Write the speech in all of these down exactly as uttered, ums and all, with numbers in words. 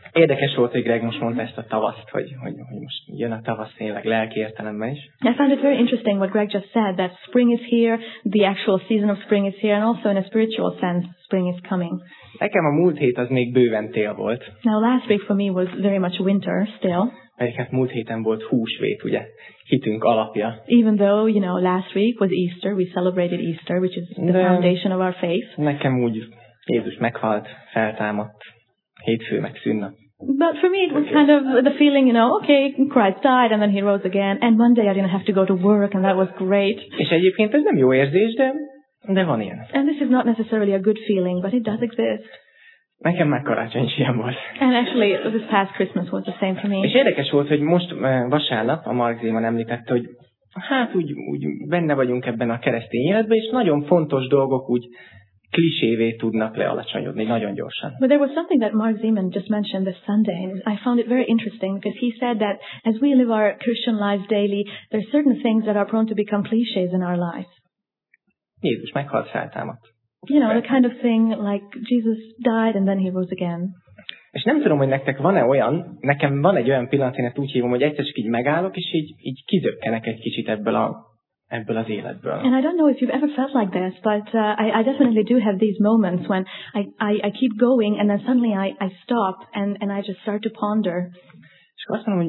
Érdekes volt, hogy Greg most mondta ezt a tavaszt, hogy, hogy, hogy most jön a tavasz tényleg lelki értelemben is. I found it very interesting what Greg just said, that spring is here, the actual season of spring is here, and also in a spiritual sense, spring is coming. Nekem a múlt hét az még bőven tél volt. Now last week for me was very much winter still. Pedig hát múlt héten volt húsvét, ugye, hitünk alapja. Even though, you know, last week was Easter, we celebrated Easter, which is the De foundation of our faith. Nekem úgy Jézus meghalt, feltámadt, hétfő meg szünnap. But for me, it was kind of the feeling, you know, okay, Christ died and then he rose again. And Monday I didn't have to go to work and that was great. És egyébként ez nem jó érzés, de, de van ilyen. And this is not necessarily a good feeling, but it does exist. Nekem már karácsony is ilyen volt. And actually, this past Christmas was the same for me. És érdekes volt, hogy most vasárnap a Mark Zéman említette, hogy hát úgy, úgy benne vagyunk ebben a keresztény életben, és nagyon fontos dolgok úgy klisévé tudnak lealacsonyodni nagyon gyorsan. But there was something that Mark Zeman just mentioned this Sunday, and I found it very interesting because he said that as we live our Christian lives daily, there are certain things that are prone to become cliches in our lives. Jézus meghalt, feltámadt. You know, the kind of thing like Jesus died and then he rose again. És nem tudom, hogy nektek van-e olyan, nekem van egy olyan pillanat, én ezt úgy hívom, hogy egyszer csak így megállok, és így, így kizökkenek egy kicsit ebből a ebből az életből. And I don't know if you've ever felt like this, but uh, I, I definitely do have these moments when I, I, I keep going and then suddenly I, I stop and, and I just start to ponder. És azt mondom, hogy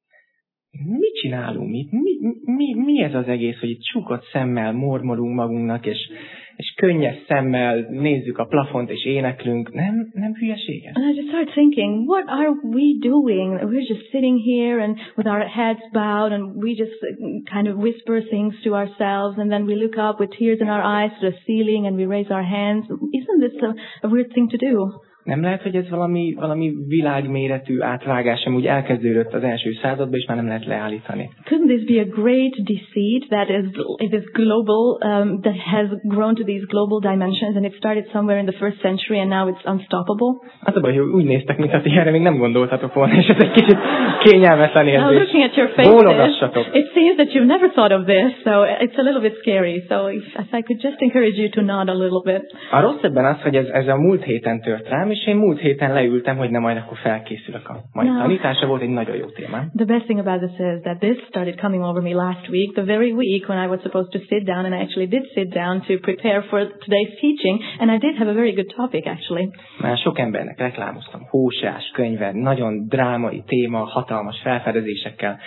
mit csinálunk mi? Mi, mi, mi ez az egész, hogy itt csukott szemmel mormolunk magunknak, és, és könnyes szemmel nézzük a plafont, és éneklünk. Nem, nem hülyeség ez? And I just start thinking, what are we doing? We're just sitting here and with our heads bowed and we just kind of whisper things to ourselves and then we look up with tears in our eyes to the ceiling and we raise our hands. Isn't this a, a weird thing to do? Nem lehet, hogy ez valami, valami világméretű átvágás, ami úgy elkezdődött az első században, és már nem lehet leállítani. Couldn't this be a great deceit that is it is global, um, that has grown to these global dimensions and it started somewhere in the first century and now it's unstoppable? Az a baj, hogy úgy néztek, mintha ti erre még nem gondoltatok volna, és ez egy kicsit kényelmetlen érzés. Now looking at your faces, bólogassatok. it seems that you've never thought of this, so it's a little bit scary. So if, if I could just encourage you to nod a little bit. A rossz ebben az, hogy ez, ez a múlt héten tört rám, és én múlt héten leültem, hogy nem majd akkor felkészülök a mai No. tanításra, volt egy nagyon jó témám. The best thing about this is that this started coming over me last week, the very week when I was supposed to sit down, and I actually did sit down to prepare for today's teaching, and I did have a very good topic actually. Már sok embernek reklámoztam, Hóseás könyve, nagyon drámai téma, hatalmas felfedezésekkel.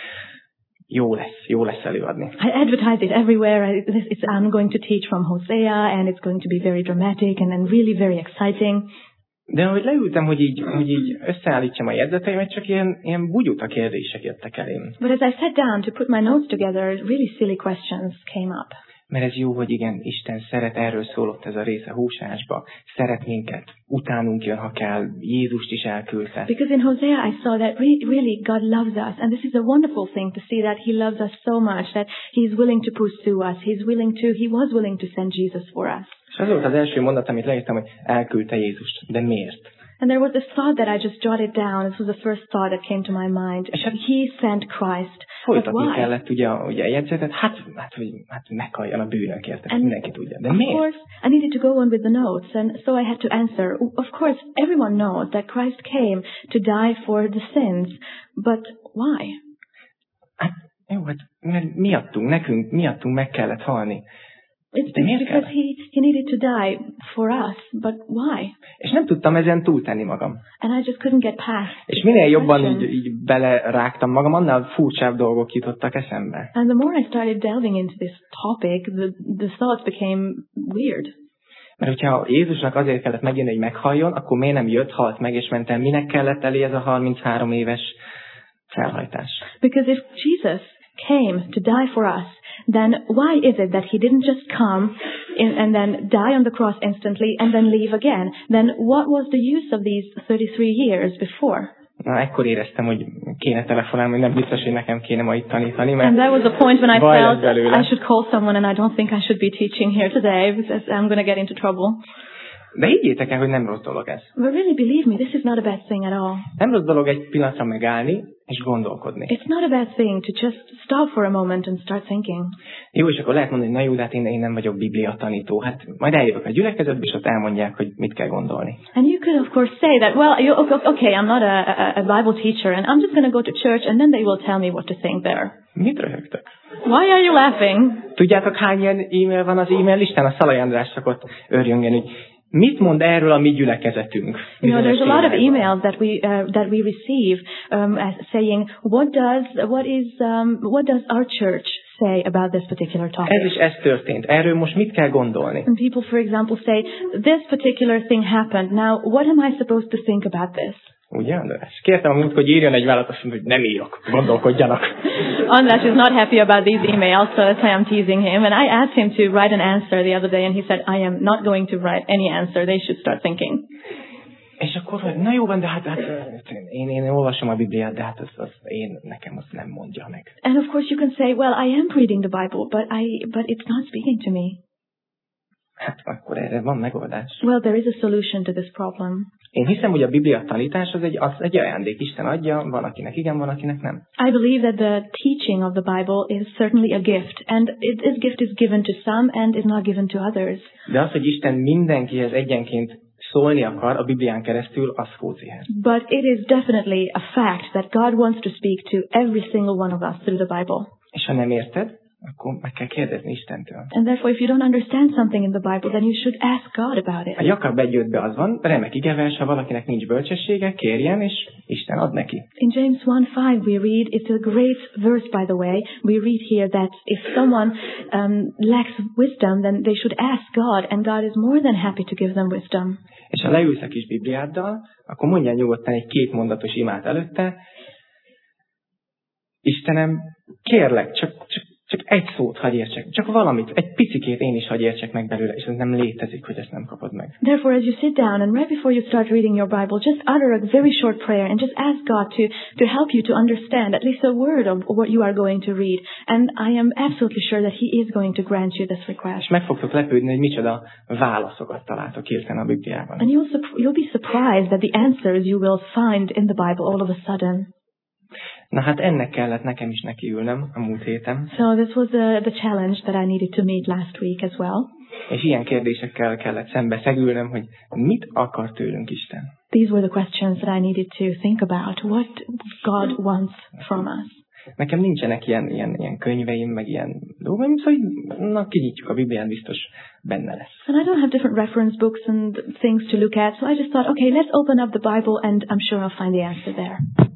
Jó lesz, jó lesz előadni. I advertised it everywhere. I, this, it's, I'm going to teach from Hosea, and it's going to be very dramatic and then really very exciting. De ahogy leültem, hogy így, hogy így összeállítsam a jegyzeteimet, csak ilyen, ilyen bugyuta kérdések jöttek elém. But as I sat down to put my notes together, really silly questions came up. Mert ez jó, hogy igen, Isten szeret, erről szólott ez a része Hóseásba. Szeret minket, utánunk jön, ha kell, Jézust is elküldte. Because in Hosea I saw that re- really God loves us, and this is a wonderful thing to see that He loves us so much that He's willing to pursue us. He's willing to, He was willing to send Jesus for us. És az volt az első mondat, amit leírtam, hogy elküldte Jézust. De miért? And there was this thought that I just jotted down. This was the first thought that came to my mind. He sent Christ. But Folytatni why? kellett ugye, ugye a jegyzetet, hát, hát, hogy hát meghalljon a bűnökért, ezt And mindenki tudja. De of miért? course, I needed to go on with the notes, and so I had to answer. Of course, everyone knows that Christ came to die for the sins, but why? Hát, jó, hát mert miattunk, nekünk, miattunk meg kellett halni. It's De miért because kellett? he, he needed to die for us, but why? És nem tudtam ezen túltenni magam. And I just couldn't get past. És minél jobban question. így, így belerágtam magam, annál furcsább dolgok jutottak eszembe. And the more I started delving into this topic, the, the thoughts became weird. Mert hogyha Jézusnak azért kellett megjönni, hogy meghalljon, akkor miért nem jött, halt meg, és ment el? Minek kellett elé ez a harminchárom éves felhajtás? Because if Jesus came to die for us, then why is it that he didn't just come in, and then die on the cross instantly and then leave again? Then what was the use of these thirty-three years before? Na, ekkor éreztem, hogy kéne telefonálni, hogy nem biztos, hogy nekem kéne ma itt tanítani, mert And that was the point when I baj lesz felt belőle. I should call someone, and I don't think I should be teaching here today because I'm going to get into trouble. De higgyétek el, hogy nem rossz dolog ez. But really, believe me, this is not a bad thing at all. Nem rossz dolog egy pillanatra megállni, és gondolkodni. It's not a bad thing to just stop for a moment and start thinking. Jó, és akkor lehet mondani, hogy na jó, de hát én, én nem vagyok Biblia tanító. Hát majd eljövök a gyülekezetbe, és ott elmondják, hogy mit kell gondolni. And you could of course say that, well, you, okay, I'm not a, a, a Bible teacher, and I'm just going to go to church, and then they will tell me what to think there. Mit röhögtök? Why are you laughing? Tudjátok, hány ilyen e-mail van az e-mail listán? A Szalai András szokott örjöngeni, hogy mit mond erről a mi gyülekezetünk? You know, there's a lot of emails that we uh, that we receive um, as saying, what does what is um, what does our church say about this particular topic? Ez is ez történt. Erről most mit kell gondolni? And people, for example, say, this particular thing happened. Now, what am I supposed to think about this? Ugye, András? Kértem a múltkor, hogy írjon egy választ, azt mondta, hogy nem írok, gondolkodjanak. András is not happy about these emails, so that's why I'm teasing him. And I asked him to write an answer the other day, and he said, I am not going to write any answer. They should start thinking. És akkor, hogy na jó van, de hát, hát én, én olvasom a Bibliát, de hát az, az én, nekem azt nem mondja meg. And of course you can say, well, I am reading the Bible, but I, but it's not speaking to me. Hát akkor erre van megoldás. Well, there is a solution to this problem. Én hiszem, hogy a Biblia tanítás az egy, az egy ajándék. Isten adja, van akinek igen, van akinek nem. I believe that the teaching of the Bible is certainly a gift, and it, this gift is given to some and is not given to others. De az, hogy Isten mindenkihez egyenként szólni akar a Biblián keresztül, az fócihez. But it is definitely a fact that God wants to speak to every single one of us through the Bible. És ha nem érted, akkor meg kell kérdezni Istentől. And therefore, if you don't understand something in the Bible, then you should ask God about it. A Jakab egy ötben az van, remek igevers, ha valakinek nincs bölcsessége, kérjen, és Isten ad neki. In James one five we read, it's a great verse by the way, we read here that if someone um, lacks wisdom, then they should ask God, and God is more than happy to give them wisdom. És ha leülsz a kis Bibliáddal, akkor mondjál nyugodtan egy két mondatos imát előtte. Istenem, kérlek, csak, csak Csak egy szót hadd értsek, csak valamit, egy picikét én is hadd értsek meg belőle, és ez nem létezik, hogy ezt nem kapod meg. Therefore, as you sit down and right before you start reading your Bible, just utter a very short prayer and just ask God to, to help you to understand at least a word of what you are going to read. And I am absolutely sure that He is going to grant you this request. És meg fogtok lepődni, hogy micsoda válaszokat találtok hirtelen a Bibliában. And you'll, you'll be surprised at the answers you will find in the Bible all of a sudden. Na hát ennek kellett nekem is nekiülnöm a múlt héten. So this was uh, the challenge that I needed to meet last week as well. És ilyen kérdésekkel kellett szembe szegülnöm, hogy mit akar tőlünk Isten. These were the questions that I needed to think about. What God wants from us. Nekem nincsenek ilyen, ilyen, ilyen könyveim, meg ilyen dolgaim, szóval na, kinyitjuk a Biblián, biztos benne lesz. And I don't have different reference books and things to look at, so I just thought, okay, let's open up the Bible and I'm sure I'll find the answer there.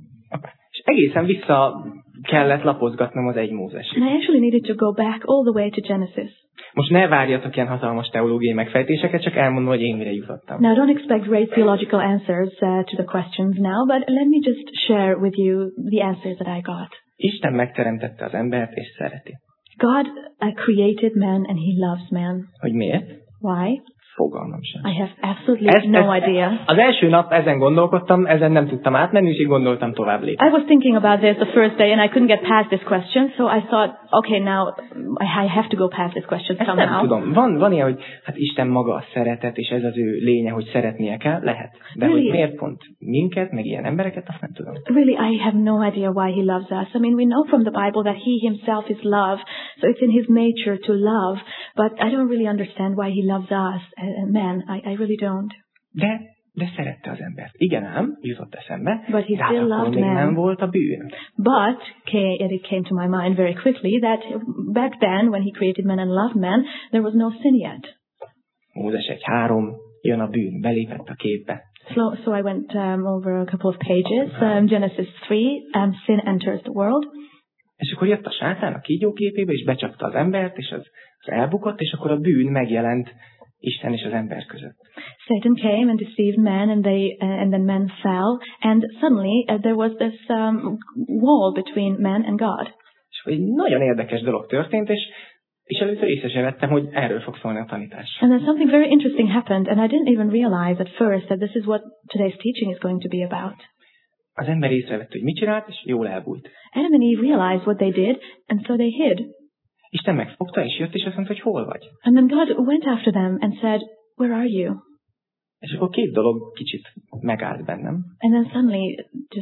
És egészen vissza kellett lapozgatnom az egy Mózesig. And I actually needed to go back all the way to Genesis. Most ne várjatok ilyen hatalmas teológiai megfejtéseket, csak elmondom, hogy én mire jutottam. Now don't expect great theological answers uh, to the questions now, but let me just share with you the answers that I got. Isten megteremtette az embert, és szereti. God uh, created man and He loves man. Hogy miért? Why? Fogalmam sem. I have absolutely Ez, no ez, idea. Az első nap ezen gondolkodtam, ezen nem tudtam átmenni, és így gondoltam tovább lépni. I was thinking about this the first day and I couldn't get past this question, so I thought, okay, now I have to go past this question Ezt somehow. nem tudom. Van, van ilyen, hogy hát Isten maga a szeretet, és ez az ő lénye, hogy szeretnie kell, lehet. De Really? hogy miért pont minket, meg ilyen embereket, azt nem tudom. Really, I have no idea why He loves us. I mean, we know from the Bible that He Himself is love, so it's in His nature to love, but I don't really understand why He loves us, uh, men. I, I really don't. De, de szerette az embert. Igen ám, jutott eszembe, But he de hát still akkor loved még man. nem volt a bűn. But okay, and it came to my mind very quickly that back then, when He created man and loved man, there was no sin yet. Mózes egy három, jön a bűn, belépett a képbe. So, so I went um, over a couple of pages. Um, Genesis three, um, sin enters the world. És akkor jött a sátán a kígyó képébe, és becsapta az embert, és az, az elbukott, és akkor a bűn megjelent Isten és az ember között. Satan came and deceived man, and they uh, and then man fell, and suddenly uh, there was this um, wall between man and God. És egy nagyon érdekes dolog történt, és, és először észre sem vettem, hogy erről fog szólni a tanítás. And then something very interesting happened, and I didn't even realize at first that this is what today's teaching is going to be about. Az ember észrevette, hogy mit csinált, és jól elbújt. Adam and Eve realized what they did, and so they hid. Isten megfogta, és jött, és azt mondta, hogy hol vagy. And then God went after them and said, "Where are you?" És akkor két dolog kicsit megállt bennem. And then suddenly just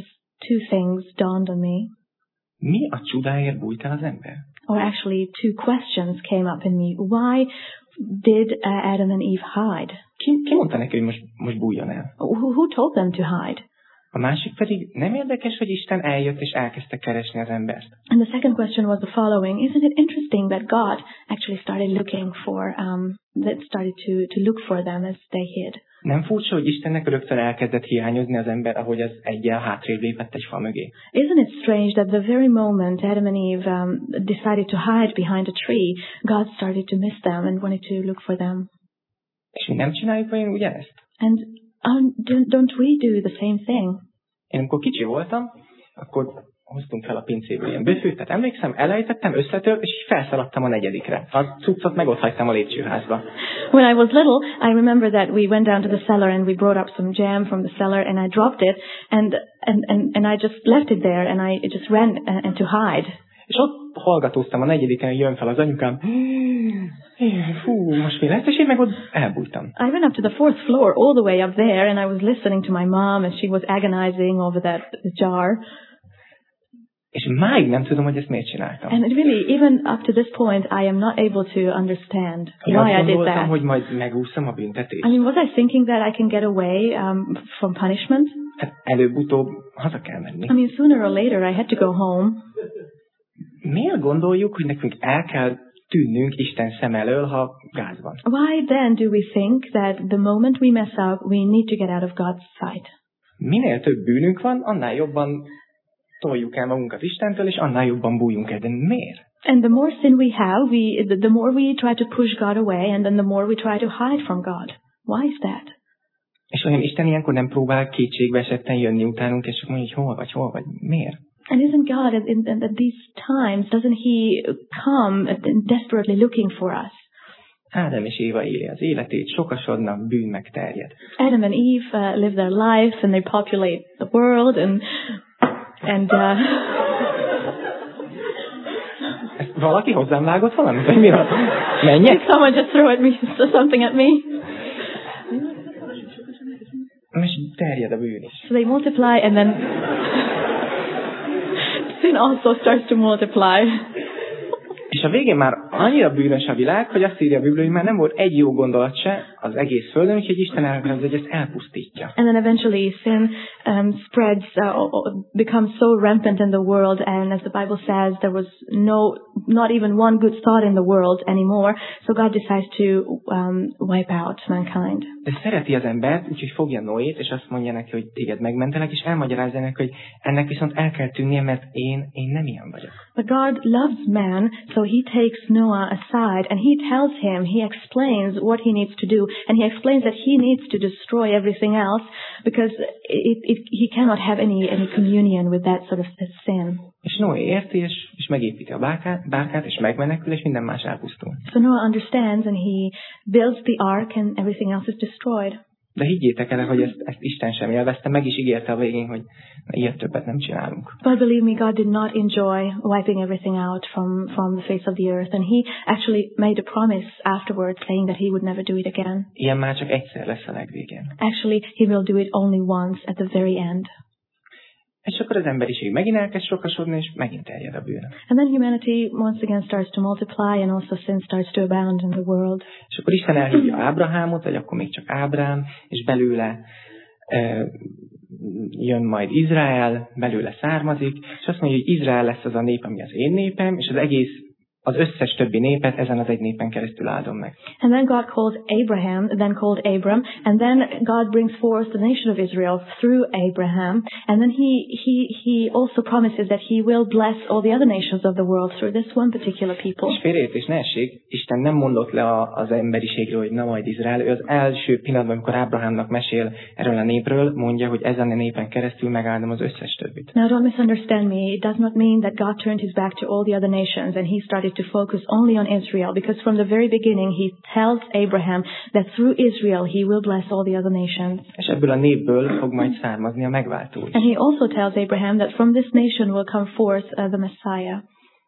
two things dawned on me. Mi a csodáért bújt el az ember? Or actually, two questions came up in me. Why did uh, Adam and Eve hide? Ki, ki mondta neki, hogy most, most bújjon el? Who, who told them to hide? A másik pedig nem érdekes, hogy Isten eljött és elkezdte keresni az embert. And the second question was the following. Isn't it interesting that God actually started looking for, um, that started to, to look for them as they hid? Nem furcsa, hogy Istennek rögtön elkezdett hiányozni az ember, ahogy az eggyel hátrébb lépett egy fa mögé. Isn't it strange that the very moment Adam and Eve um, decided to hide behind a tree, God started to miss them and wanted to look for them? És mi nem csináljuk vajon ugyanezt? And um, don't, don't we do the same thing? Én amikor kicsi voltam, akkor hoztunk fel a pincéből ilyen büfőt, tehát emlékszem, elejtettem, összetört, és így felszaladtam a negyedikre. A cuccot meg ott hagytam a lépcsőházba. When I was little, I remember that we went down to the cellar and we brought up some jam from the cellar and I dropped it and and and, and I just left it there and I just ran uh, and to hide. És ott hallgatóztam a negyediken, hogy jön fel az anyukám. Fú, most mi lesz? És én meg ott elbújtam. I went up to the fourth floor all the way up there and I was listening to my mom and she was agonizing over that jar. És máig nem tudom, hogy ezt miért csináltam. And it really, even up to this point, I am not able to understand Én why azt I did gondoltam, that. hogy majd megúszom a büntetést. I mean, was I thinking that I can get away um, from punishment? Hát előbb-utóbb haza kell menni. I mean, sooner or later I had to go home. Miért gondoljuk, hogy nekünk el kell tűnnünk Isten szem elől, ha gáz van? Why then do we think that the moment we mess up, we need to get out of God's sight? Minél több bűnünk van, annál jobban toljuk el magunkat Istentől, és annál jobban bújjunk el. De miért? And the more sin we have, we the, the more we try to push God away, and then the more we try to hide from God. Why is that? És olyan Isten ilyenkor nem próbál kétségbe esetten jönni utánunk, és csak mondja, hogy hol vagy, hol vagy, miért? And isn't God at, in, at these times, doesn't He come desperately looking for us? Ádám és Éva éli az életét, sokasodnak, bűn megterjed. Adam and Eve uh, live their life, and they populate the world, and and. Uh, Valaki hozzám vágott valamit, vagy mi van? Menjek? Did someone just throw at me something at me? És terjed a bűn is. So they multiply, and then sin also starts to multiply. És a végén már annyira bűnös a világ, hogy azt írja a Biblia, hogy már nem volt egy jó gondolat se az egész földön, úgyhogy Isten elkezd, hogy ezt elpusztítja. And then eventually sin um, spreads, uh, becomes so rampant in the world, and as the Bible says, there was no, not even one good thought in the world anymore, so God decides to um, wipe out mankind. De szereti az embert, úgyhogy fogja Noét, és azt mondja neki, hogy téged megmentelek, és elmagyarázza neki, hogy ennek viszont el kell tűnnie, mert én, én nem ilyen vagyok. But God loves man, so he takes Noah aside and he tells him, he explains what he needs to do, and he explains that he needs to destroy everything else because it, it, he cannot have any, any communion with that sort of sin. És Noé érti, és, és megépíti a bárkát, bárkát, és megmenekül, és minden más elpusztul. So Noah understands and he builds the ark and everything else is destroyed. De higgyétek el, hogy ezt, ezt Isten sem élvezte, meg is ígérte a végén, hogy ilyet többet nem csinálunk. But believe me, God did not enjoy wiping everything out from, from the face of the earth, and he actually made a promise afterwards saying that he would never do it again. Ilyen már csak egyszer lesz a legvégén. Actually, he will do it only once at the very end. És akkor az emberiség megint elkezd sokasodni, és megint terjed a bűn. And then humanity once again starts to multiply, and also sin starts to abound in the world. És akkor Isten elhívja Ábrahámot, vagy akkor még csak Ábrám, és belőle e, jön majd Izrael, belőle származik, és azt mondja, hogy Izrael lesz az a nép, ami az én népem, és az egész, az összes többi népet ezen az egy népen keresztül áldom meg. And then God calls Abraham, then called Abram, and then God brings forth the nation of Israel through Abraham, and then he he he also promises that he will bless all the other nations of the world through this one particular people. És félreértés ne essék, Isten nem mondott le a, az emberiségről, hogy na majd Izrael. Ő az első pillanatban, amikor Ábrahámnak mesél erről a népről, mondja, hogy ezen a népen keresztül megáldom az összes többit. Now don't misunderstand me. It does not mean that God turned his back to all the other nations and he started to focus only on Israel, because from the very beginning he tells Abraham that through Israel he will bless all the other nations. És ebből a népből fog majd származni a megváltó is. And he also tells Abraham that from this nation will come forth uh, the Messiah.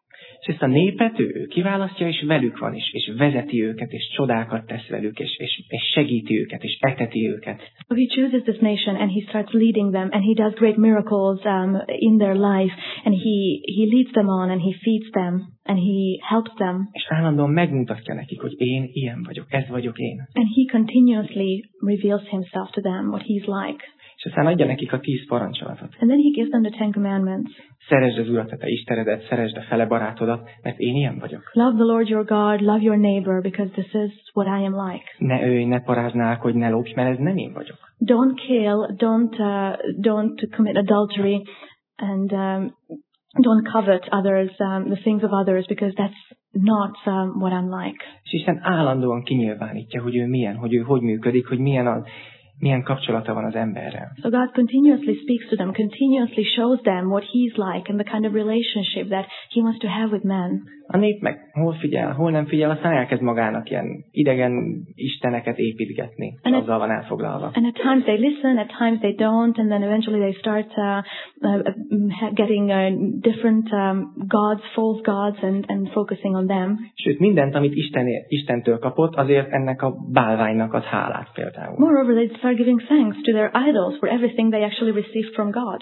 És ezt a népet ő kiválasztja, és velük van is, és vezeti őket, és csodákat tesz velük, és, és, és segíti őket, és eteti őket. So he chooses this nation and he starts leading them and he does great miracles um, in their life and he, he leads them on and he feeds them and he helps them. És állandóan megmutatja nekik, hogy én ilyen vagyok, ez vagyok én. And he continuously reveals himself to them, what he's like. És aztán adja nekik a tíz parancsolatot. And then he gives them the Ten Commandments. Szeresd az Urat, a te Istenedet, szeresd a fele barátodat, mert én ilyen vagyok. Love the Lord your God, love your neighbor, because this is what I am like. Ne ölj, ne paráználkodj, ne lopj, mert ez nem én vagyok. Don't kill, don't uh, don't commit adultery, and um, don't covet others, um, the things of others, because that's not um, what I'm like. És Isten állandóan kinyilvánítja, hogy ő milyen, hogy ő hogy működik, hogy milyen az, milyen kapcsolata van az emberrel. So God continuously speaks to them, continuously shows them what he's like and the kind of relationship that he wants to have with men. A nép meg hol figyel, hol nem figyel, aztán elkezd magának ilyen idegen isteneket építgetni, és azzal van elfoglalva. And at times they listen, at times they don't, and then eventually they start uh, uh, getting uh, different um, gods, false gods, and, and focusing on them. Sőt, mindent, amit Isten, Istentől kapott, azért ennek a bálványnak ad hálát például. Moreover, they start giving thanks to their idols for everything they actually received from God.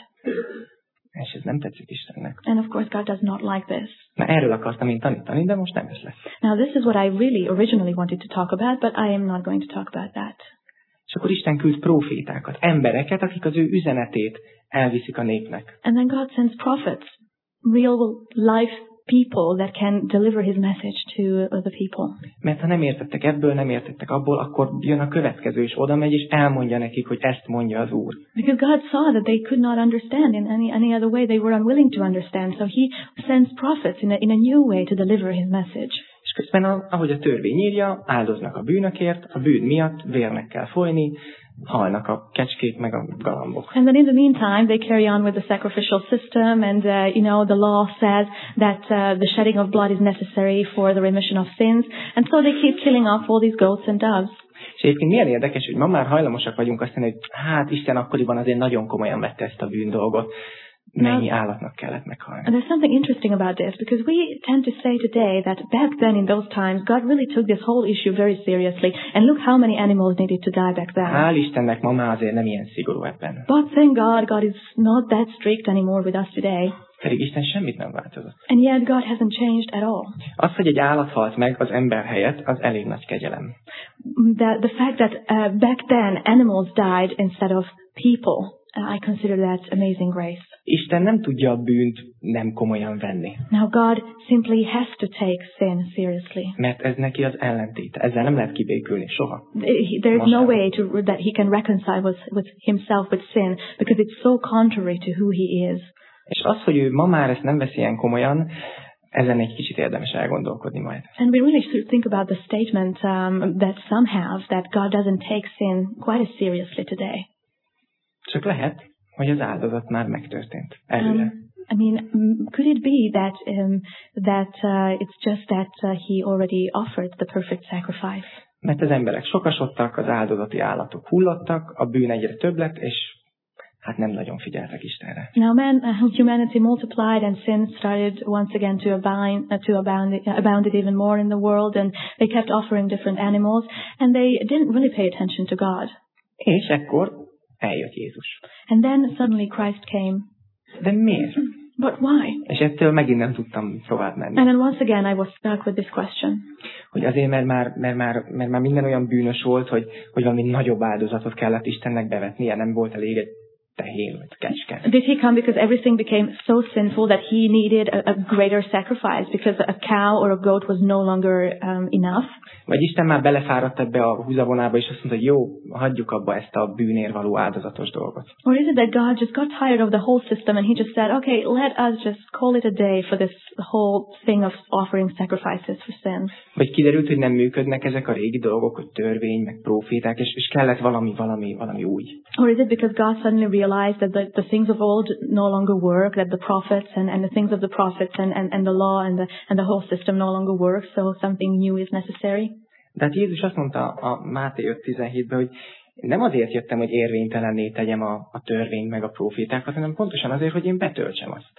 És ez nem tetszik Istennek. And of course God does not like this. Na, erről akartam én tanítani, de most nem ez lesz. Now this is what I really originally wanted to talk about, but I am not going to talk about that. És akkor Isten küld prófétákat, embereket, akik az ő üzenetét elviszik a népnek. And then God sends prophets, real life people that can deliver his message to the people. Mert ha nem értettek ebből, nem értettek abból, akkor jön a következő, és oda megy, és elmondja nekik, hogy ezt mondja az Úr. Because God saw that they could not understand in any, any other way. They were unwilling to understand. So he sends prophets in a, in a new way to deliver his message. És közben, ahogy a törvény írja, áldoznak a bűnökért, a bűn miatt vérnek kell folyni, halnak a kecskék meg a galambok. And then in the meantime, they carry on with the sacrificial system, and uh, you know the law says that uh, the shedding of blood is necessary for the remission of sins, and so they keep killing off all these goats and doves. És egyébként milyen érdekes, hogy ma már hajlamosak vagyunk azt mondani, hogy hát Isten akkoriban azért nagyon komolyan vette ezt a bűndolgot. Mennyi állatnak kellett meghalni. And there's something interesting about this, because we tend to say today that back then in those times, God really took this whole issue very seriously, and look how many animals needed to die back then. Hál' Istennek ma már azért nem ilyen szigorú ebben. But thank God, God is not that strict anymore with us today. Pedig Isten semmit nem változott. And yet God hasn't changed at all. Az, hogy egy állat halt meg az ember helyett, az elég nagy kegyelem. The, the fact that uh, back then animals died instead of people, uh, I consider that amazing grace. Isten nem tudja a bűnt nem komolyan venni. Now God simply has to take sin seriously. Mert ez neki az ellentéte. Ezzel nem lehet kibékülni soha. There is no way to, that he can reconcile with, with himself with sin, because it's so contrary to who he is. És az, hogy ő ma már ezt nem veszi ilyen komolyan, ezen egy kicsit érdemes elgondolkodni majd. And we really should think about the statement um, that some have, that God doesn't take sin quite as seriously today. Csak lehet, hogy az áldozat már megtörtént előre. Um, I mean, could it be that um, that uh, it's just that uh, he already offered the perfect sacrifice? Mert az emberek sokasodtak, az áldozati állatok hullottak, a bűn egyre több lett, és hát nem nagyon figyeltek Istenre. Now man, uh, humanity multiplied and sin started once again to abound, uh, to abound, uh, abounded even more in the world, and they kept offering different animals, and they didn't really pay attention to God. És ekkor eljött Jézus. And then suddenly Christ came. De miért? But why? És ettől megint nem tudtam tovább menni. And then once again I was stuck with this question. Hogy azért, mert már, mert már, mert már minden olyan bűnös volt, hogy, hogy valami nagyobb áldozatot kellett Istennek bevetnie, nem volt elég egy tehén vagy kecske. Did he come because everything became so sinful that he needed a, a greater sacrifice, because a cow or a goat was no longer um, enough? Vagy Isten már belefáradt ebbe a húzavonába, és azt mondta, hogy jó, hagyjuk abba ezt a bűnér való áldozatos dolgot. Or is it that God just got tired of the whole system and he just said, okay, let us just call it a day for this whole thing of offering sacrifices for sin? Vagy kiderült, hogy nem működnek ezek a régi dolgok, hogy törvény, meg próféták, és, és kellett valami, valami, valami új. Or is it because God suddenly realized that the, the things of old no longer work, that the prophets and, and the things of the prophets and, and, and the law and the, and the whole system no longer work, so something new is necessary? De hát Jézus azt mondta a Máté öt tizenhétben, hogy nem azért jöttem, hogy érvénytelenné tegyem a, a törvényt meg a prófétákat, hanem pontosan azért, hogy én betöltsem azt.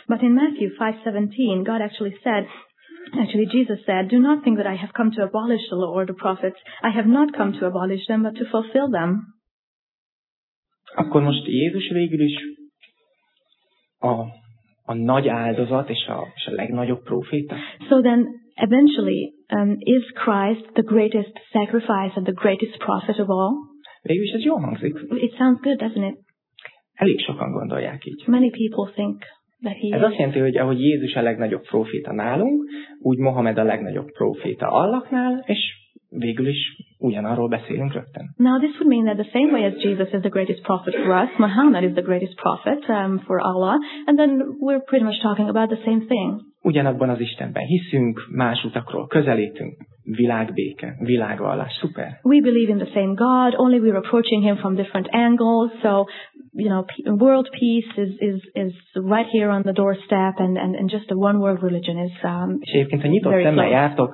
But in Matthew five seventeen, God actually said, actually Jesus said, "Do not think that I have come to abolish the law or the prophets. I have not come to abolish them, but to fulfill them." Akkor most Jézus végül is a, a nagy áldozat és a, és a legnagyobb próféta? So then, eventually, um, is Christ the greatest sacrifice and the greatest prophet of all? Végül is ez jól hangzik. It sounds good, doesn't it? Elég sokan gondolják így. Many people think that he Ez is. azt jelenti, hogy ahogy Jézus a legnagyobb próféta nálunk, úgy Mohamed a legnagyobb próféta Allahknál, és végül is ugyanarról beszélünk rögtön. Now this would mean that the same way as Jesus is the greatest prophet for us, Muhammad is the greatest prophet um, for Allah, and then we're pretty much talking about the same thing. Ugyanabban az Istenben hiszünk, más utakról közelítünk, világbéke, világvallás, szuper. We believe in the same God, only we're approaching him from different angles, so, you know, p- world peace is, is, is right here on the doorstep, and, and, and just a one world religion is um, És egyébként, ha nyitott very szemmel close. jártok,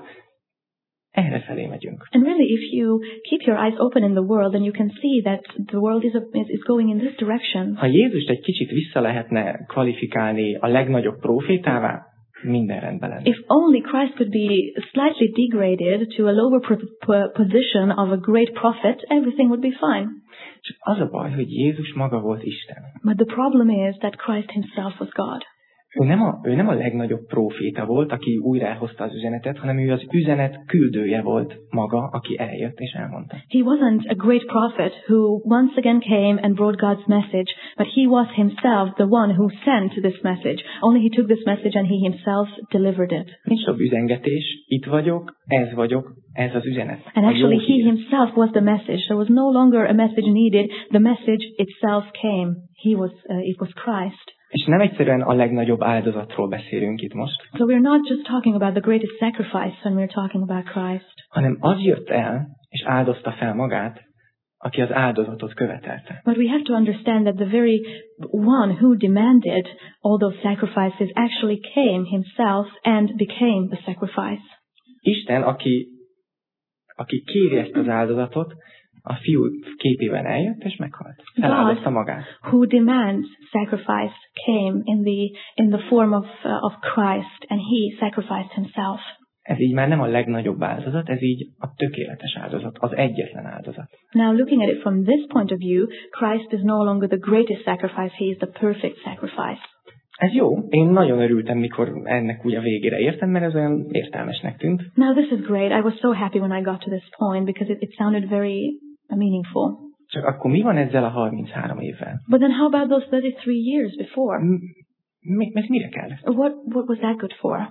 erre felé megyünk. And really, if you keep your eyes open in the world, then you can see that the world is, a, is, is going in this direction. Ha Jézust egy kicsit vissza lehetne kvalifikálni a legnagyobb prófétává, minden rendben lenne. If only Christ could be slightly degraded to a lower pro- po- position of a great prophet, everything would be fine. Csak az a baj, hogy Jézus maga volt Isten. But the problem is that Christ himself was God. Ő nem, a, ő nem a legnagyobb próféta volt, aki újra elhozta az üzenetet, hanem ő az üzenet küldője volt maga, aki eljött és elmondta. He wasn't a great prophet who once again came and brought God's message, but he was himself the one who sent this message. Only he took this message and he himself delivered it. Nincs több üzengetés, itt vagyok, ez vagyok, ez az üzenet. And A actually jó he hír. himself was the message. There was no longer a message needed. The message itself came. He was, uh, it was Christ. És nem egyszerűen a legnagyobb áldozatról beszélünk itt most, So we're not just talking about the greatest sacrifice when we're talking about Christ. hanem az jött el, és áldozta fel magát, aki az áldozatot követelte. But we have to understand that the very one who demanded all those sacrifices actually came himself and became the sacrifice. Isten, aki, aki kéri ezt az áldozatot, a fiú képében eljött, és meghalt. Feláldozta magát. Who demands sacrifice came in the in the form of uh, of Christ, and he sacrificed himself. Ez így már nem a legnagyobb áldozat, ez így a tökéletes áldozat, az egyetlen áldozat. Now looking at it from this point of view, Christ is no longer the greatest sacrifice, he is the perfect sacrifice. Ez jó. Én nagyon örültem, mikor ennek úgy a végére értem, mert ez olyan értelmesnek tűnt. Now this is great. I was so happy when I got to this point because it, it sounded very meaningful. Csak akkor mi van ezzel a harminchárom évvel? But then how about those thirty-three years before? Mi, ez mire kell? What what was that good for?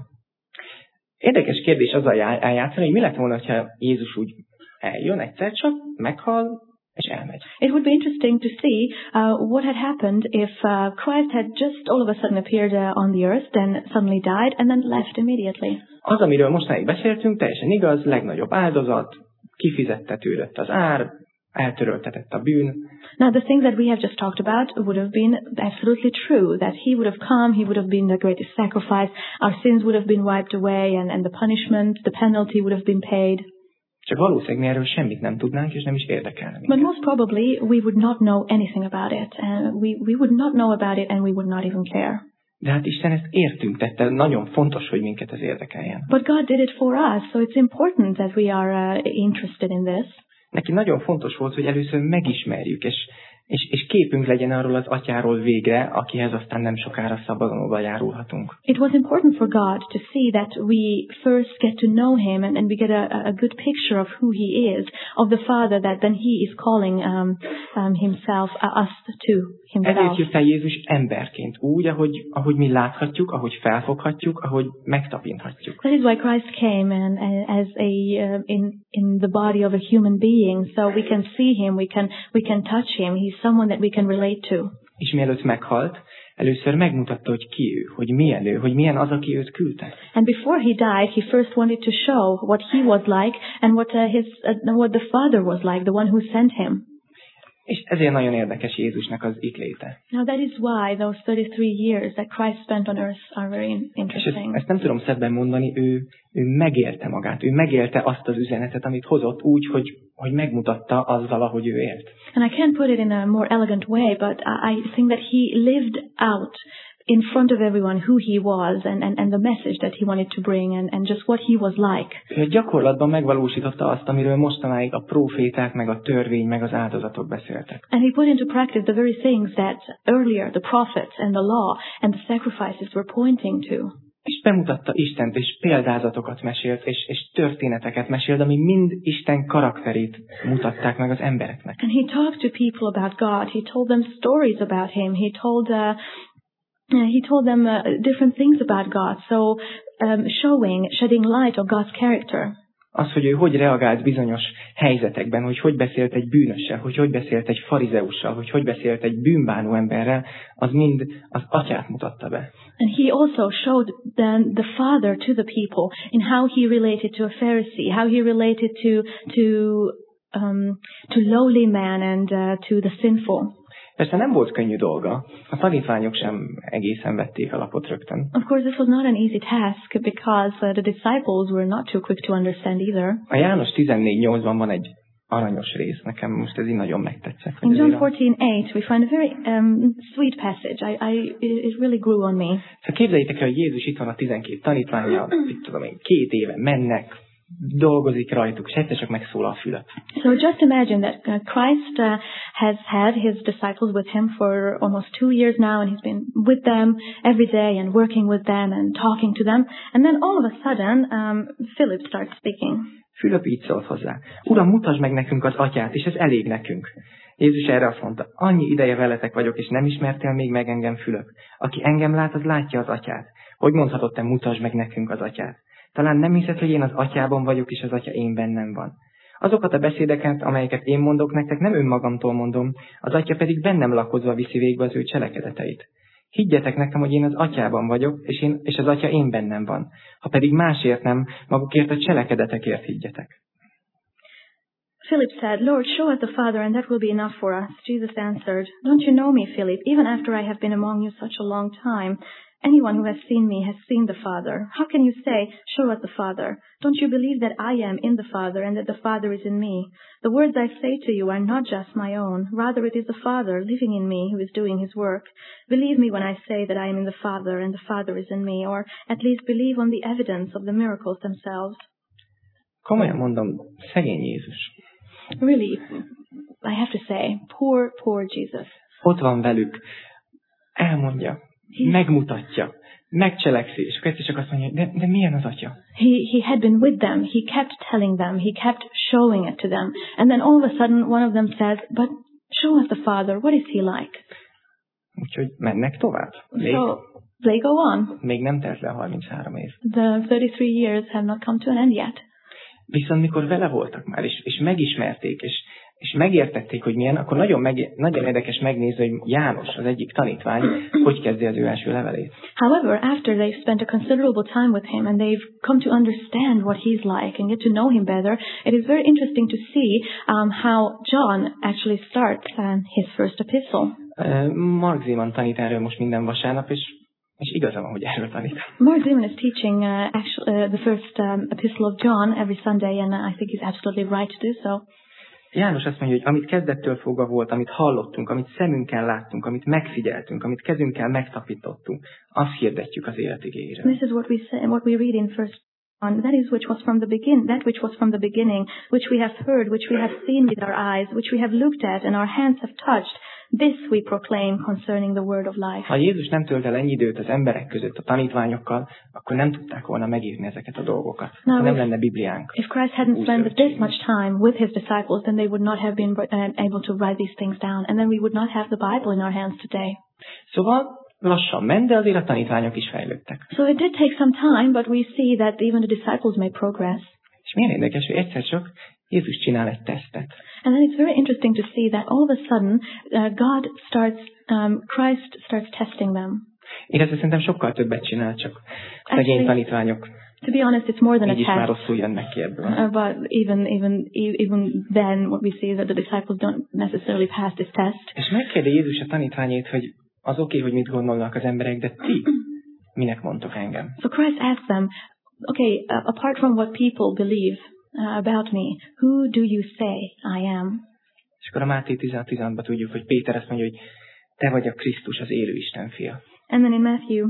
Érdekes kérdés azzal eljátszani, hogy mi lett volna, ha Jézus úgy eljön egyszer csak, meghal, és elmegy. It would be interesting to see uh, what had happened if uh, Christ had just all of a sudden appeared uh, on the earth, then suddenly died, and then left immediately. Az, amiről mostanáig beszéltünk, teljesen igaz, legnagyobb áldozat, kifizettetődött az ár, eltöröltetett a bűn. Now, the thing that we have just talked about would have been absolutely true, that he would have come, he would have been the greatest sacrifice, our sins would have been wiped away, and, and the punishment, the penalty would have been paid. Csak valószínűleg mi erről semmit nem tudnánk, és nem is érdekelne minket. But most probably we would not know anything about it, and we, we would not know about it, and we would not even care. De hát Isten ezt értünk tette, nagyon fontos, hogy minket ez érdekeljen. But God did it for us, so it's important that we are uh, interested in this. Neki nagyon fontos volt, hogy először megismerjük, és, és, és képünk legyen arról az atyáról végre, akihez aztán nem sokára szabadon járulhatunk. It was important for God to see that we first get to know him and, and we get a, a good picture of who he is, of the Father that then he is calling um, um, himself, uh, us to himself. Ezért jött el Jézus emberként, úgy, ahogy, ahogy mi láthatjuk, ahogy felfoghatjuk, ahogy megtapinthatjuk. That is why Christ came and, and as a uh, in in the body of a human being, so we can see him, we can we can touch him. He's someone that we can relate to. És mielőtt meghalt, először megmutatta, hogy ki ő, hogy milyen ő, hogy milyen az, aki őt küldte. And before he died, he first wanted to show what he was like and what uh, his uh, what the Father was like, the one who sent him. És ezért nagyon érdekes Jézusnak az itt léte. Now that is why those thirty-three years that Christ spent on earth are very És interesting. ezt, ezt nem tudom szebben mondani, ő, ő megélte magát, ő megélte azt az üzenetet, amit hozott úgy, hogy, hogy megmutatta azzal, ahogy ő élt. And I can't put it in a more elegant way, but I, I think that he lived out in front of everyone who he was and, and, and the message that he wanted to bring and, and just what he was like. Ő gyakorlatban megvalósította azt, amiről mostanáig a próféták, meg a törvény, meg az áldozatok beszéltek. And he put into practice the very things that earlier the prophets and the law and the sacrifices were pointing to. És bemutatta Istent, és példázatokat mesélt, és, és történeteket mesélt, ami mind Isten karakterét mutatták meg az embereknek. And he talked to people about God. He told them stories about him. He told uh, he told them uh, different things about God. So um, showing, shedding light on God's character. Az, hogy ő hogy reagált bizonyos helyzetekben, hogy hogy beszélt egy bűnössel, hogy hogy beszélt egy farizeussal, hogy hogy beszélt egy bűnbánó emberrel, az mind az atyát mutatta be. And he also showed then the Father to the people in how he related to a Pharisee, how he related to to um, to lowly man and uh, to the sinful. Persze nem volt könnyű dolga, a tanítványok sem egészen vették a lapot rögtön. Of course, this was not an easy task because uh, the disciples were not too quick to understand either. A János tizennégy nyolcban van egy aranyos rész, nekem most ez így nagyon megtetszett. In John fourteen eight we find a very um, sweet passage. I, I, it really grew on me. Szóval képzeljétek el, hogy Jézus itt van a tizenkét tanítvánnyal, itt tudom én, két éve mennek, dolgozik rajtuk, és egyszer csak megszólal a Fülöp. So just imagine that uh, Christ uh, has had his disciples with him for almost two years now, and he's been with them every day and working with them and talking to them. And then all of a sudden, um, Philip starts speaking. Fülöp így szólt hozzá: Uram, mutasd meg nekünk az atyát, és ez elég nekünk. Jézus erre azt mondta: annyi ideje veletek vagyok, és nem ismertél még meg engem, Fülöp. Aki engem lát, az látja az atyát. Hogy mondhatod te, mutasd meg nekünk az atyát? Talán nem hiszed, hogy én az atyában vagyok, és az atya én bennem van. Azokat a beszédeket, amelyeket én mondok nektek, nem önmagamtól mondom, az atya pedig bennem lakozva viszi végbe az ő cselekedeteit. Higgyetek nekem, hogy én az atyában vagyok, és, én, és az atya én bennem van. Ha pedig másért nem, magukért a cselekedetekért higgyetek. Philip said, Lord, show us the Father, and that will be enough for us. Jesus answered, Don't you know me, Philip, even after I have been among you such a long time? Anyone who has seen me has seen the Father. How can you say, show us the Father? Don't you believe that I am in the Father and that the Father is in me? The words I say to you are not just my own. Rather, it is the Father living in me who is doing his work. Believe me when I say that I am in the Father and the Father is in me, or at least believe on the evidence of the miracles themselves. Komolyan mondom, szegény Jézus. Really, I have to say, poor, poor Jesus. Ott van velük, elmondja, megmutatja, megcselekszi, és akkor egyszer csak azt mondja, de, de milyen az atya? He, he had been with them, he kept telling them, he kept showing it to them, and then all of a sudden one of them says, but show us the Father, what is he like? Úgyhogy mennek tovább. Még, so, they go on. Még nem telt le a harminchárom év. The thirty-three years have not come to an end yet. Viszont mikor vele voltak már, és, és megismerték, és, és megértették, hogy milyen, akkor nagyon, meg, nagyon érdekes megnézni, hogy János, az egyik tanítvány, hogy kezdi az ő első levelét. However, after they've spent a considerable time with him and they've come to understand what he's like and get to know him better, it is very interesting to see um, how John actually starts um, his first epistle. Uh, Mark Zeman tanít erről most minden vasárnap, és És igaza van, hogy erről tanít. Mark Zeman is teaching uh, actually, uh, the first um, epistle of John every Sunday, and I think he's absolutely right to do so. János azt mondja, hogy amit kezdettől fogva volt, amit hallottunk, amit szemünkkel láttunk, amit megfigyeltünk, amit kezünkkel megtapintottunk, azt hirdetjük az élet igéjéről. This is what we say, what we read in First John. That is which was from the begin, that which was from the beginning, which we have heard, which we have seen with our eyes, which we have looked at, and our hands have touched. This we proclaim concerning the word of life. Ha Jézus nem tölt el ennyi időt az emberek között, a tanítványokkal, akkor nem tudták volna megírni ezeket a dolgokat. Now, nem if, lenne Bibliánk. If Christ hadn't spent this much time with his disciples, then they would not have been able to write these things down, and then we would not have the Bible in our hands today. Szóval lassan ment, de azért a tanítványok is fejlődtek. So it did take some time, but we see that even the disciples made progress. És milyen érdekes, hogy egyszer csak Jézus csinál egy tesztet. And then it's very interesting to see that all of a sudden uh, God starts, um, Christ starts testing them. Illetve szerintem sokkal többet csinál, csak a szegény tanítványok. To be honest, it's more than a test. test. Már rosszul jönnek ki ebből. Uh, but even even even then, what we see is that the disciples don't necessarily pass this test. És megkérde Jézus a tanítványait, hogy az oké, okay, hogy mit gondolnak az emberek, de ti minek mondtok engem? So Christ asked them, okay, uh, apart from what people believe uh, about me, who do you say I am? És akkor a Máté tizenhat tizenhatban tudjuk, hogy Péter azt mondja, hogy te vagy a Krisztus, az élő Isten fia. And then in Matthew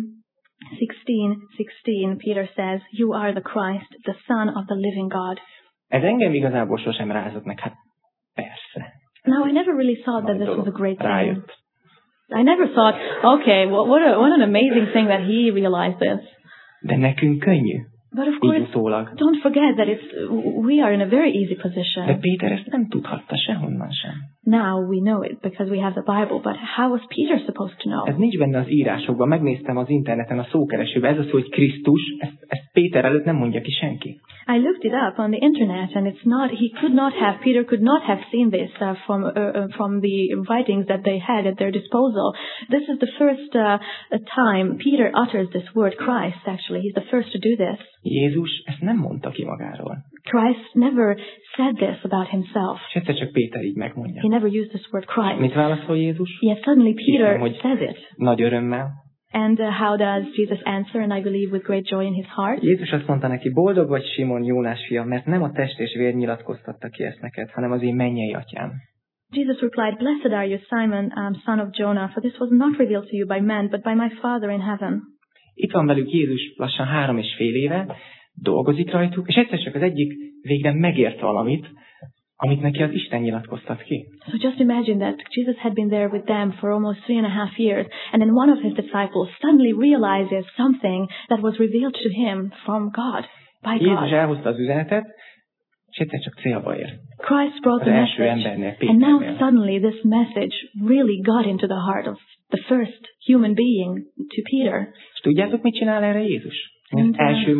sixteen sixteen, Peter says, "You are the Christ, the Son of the living God." Ez engem igazából sosem rázott meg, hát persze. Now, I never really thought that Nagy this was a dolog. great thing. Rájött. I never thought, okay, well, what, a, what an amazing thing that he realized this. De nekünk könnyű. But of Így course, utólag. don't forget that it's we are in a very easy De position. Péter ezt nem tudhatta sehonnan sem. Now we know it because we have the Bible, but how was Peter supposed to know? Ez nincs benne az írásokban. Megnéztem az interneten a szókeresőben. Ez az, hogy Krisztus, ezt, ezt Péter előtt nem mondja ki senki. I looked it up on the internet, and it's not. He could not have. Peter could not have seen this uh, from uh, uh, from the writings that they had at their disposal. This is the first uh, time Peter utters this word Christ. Actually, he's the first to do this. Jézus ezt nem mondta ki magáról. Christ never said this about himself. És egyszer csak Péter így megmondja. He never used this word Christ. Mit válaszol Jézus? Yet suddenly Peter Hiszem, hogy says it. nagy örömmel. And uh, how does Jesus answer? And I believe with great joy in his heart. Jézus azt mondta neki, boldog vagy Simon, Jónás fia, mert nem a test és vér nyilatkoztatta ki ezt neked, hanem az én mennyei atyám. Jesus replied, "Blessed are you, Simon, um, son of Jonah, for this was not revealed to you by men, but by my Father in heaven." Itt van velük Jézus lassan három és fél éve, dolgozik rajtuk, és egyszer csak az egyik végre megért valamit, amit neki az Isten nyilatkoztat ki. So just imagine that Jesus had been there with them for almost three and a half years, and then one of his disciples suddenly realizes something that was revealed to him from God, by Jézus God. elhozta az üzenetet, és egyszer csak célba ér. Christ brought Az the első message, embernél, and now Péternél. suddenly this message really got into the heart of the first human being, to Peter. És tudjátok, mit csinál erre Jézus? Az And, uh, első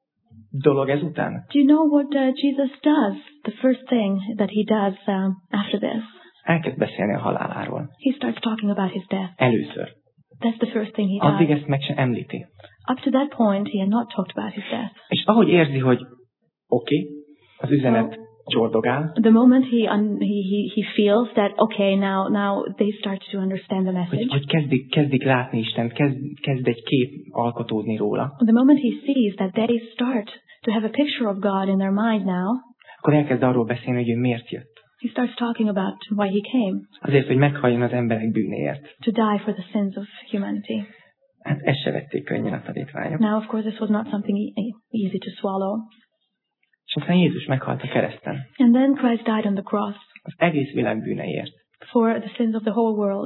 dolog ezután. Do you know what uh, Jesus does? The first thing that he does um, after this? Elkezd beszélni a haláláról. He starts talking about his death. Először. That's the first thing he Addig does. ezt meg sem említi. Up to that point, he had not talked about his death. És ahogy érzi, hogy oké, okay, az üzenet csordogál, The moment he, un- he he he feels that okay, now now they start to understand the hogy, message. hogy kezdik, kezdik látni Istent, kezd, kezd egy kép alkotódni róla, The moment he sees that they start to have a picture of God in their mind now, akkor elkezd arról beszélni, hogy ő miért jött. he starts talking about why he came, Azért, hogy meghalljon az emberek bűnéért. to die for the sins of humanity. Hát ezt se vették könnyen a tanítványok. Now, of course, this was not something e- easy to swallow. És aztán Jézus meghalt a kereszten. And then Christ died on the cross Az egész világ bűneiért. for the sins of the whole world.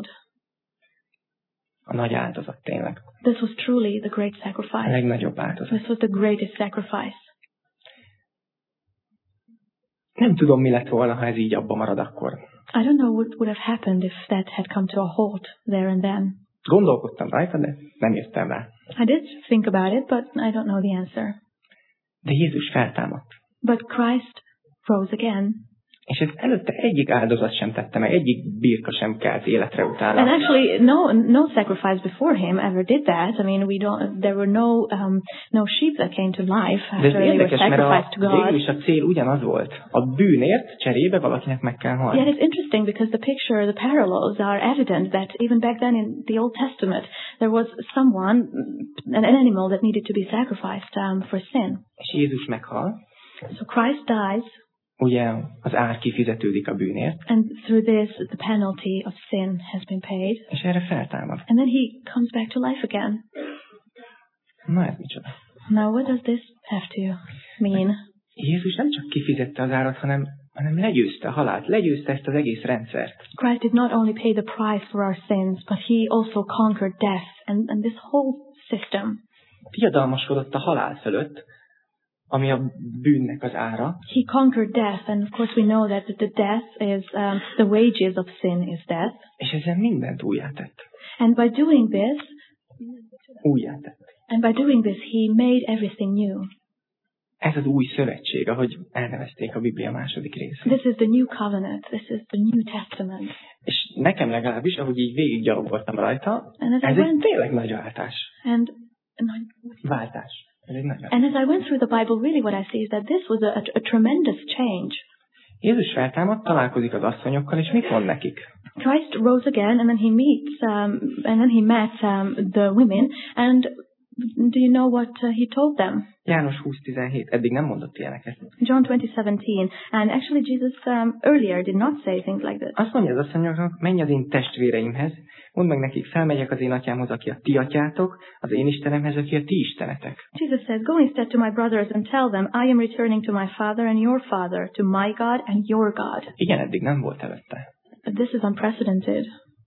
A nagy áldozat tényleg. This was truly the great A sacrifice. legnagyobb áldozat. This was the greatest sacrifice. Nem tudom, mi lett volna, ha ez így abba marad akkor. I don't know what would have happened if that had come to a halt there and then. Gondolkodtam rajta, de nem jöttem rá. I did think about it, but I don't know the answer. De Jézus feltámadt. But Christ rose again. És ez előtte egyik áldozat sem tette meg, egyik birka sem kelt életre utána. And actually, no, no sacrifice before him ever did that. I mean, we don't. There were no, um, no sheep that came to life De ez after they were érdekes, mert sacrificed to a, végül God. is a cél ugyanaz volt. A bűnért cserébe valakinek meg kell Yet halni. it's interesting because the picture, the parallels are evident that even back then in the Old Testament, there was someone, an animal that needed to be sacrificed um, for sin. És Jézus meghal, So Christ dies, ugye az ár kifizetődik a bűnért, and through this, the penalty of sin has been paid. és erre feltámad. And then he comes back to life again. Na ez micsoda. Now, what does this have to mean? Jézus nem csak kifizette az árat, hanem, hanem legyőzte a halált, legyőzte ezt az egész rendszert. Christ did not only pay the price for our sins, but he also conquered death and, and this whole system. Diadalmaskodott a halál fölött, ami a bűnnek az ára, He conquered death, and of course we know that the death is, um, the wages of sin is death. és ezzel mindent újjátett. And by doing this, Újjátett. and by doing this, he made everything new. Ez az új szövetség, ahogy elnevezték a Biblia második részét. This is the new covenant. This is the New Testament. És nekem legalábbis, ahogy így végig gyalogoltam rajta, And as I ez egy went, tényleg nagy váltás. and, Váltás. Ez egy nagy váltás. and as I went through the Bible, really what I see is that this was a, a, a tremendous change. Jézus feltámad, találkozik az asszonyokkal, és mit mond nekik? Christ rose again, and then he meets, um, and then he met um, the women, and do you know what uh, he told them? János húsz tizenhét, eddig nem mondott ilyeneket. John twenty seventeen. And actually Jesus um, earlier did not say things like this. Azt mondja az asszonyoknak, menj az én testvéreimhez, mondd meg nekik, felmegyek az én atyámhoz, aki a ti atyátok, az én Istenemhez, aki a ti istenetek. Jesus says, go instead to my brothers and tell them, I am returning to my father and your father, to my God and your God. Igen, eddig nem volt előtte. This is unprecedented.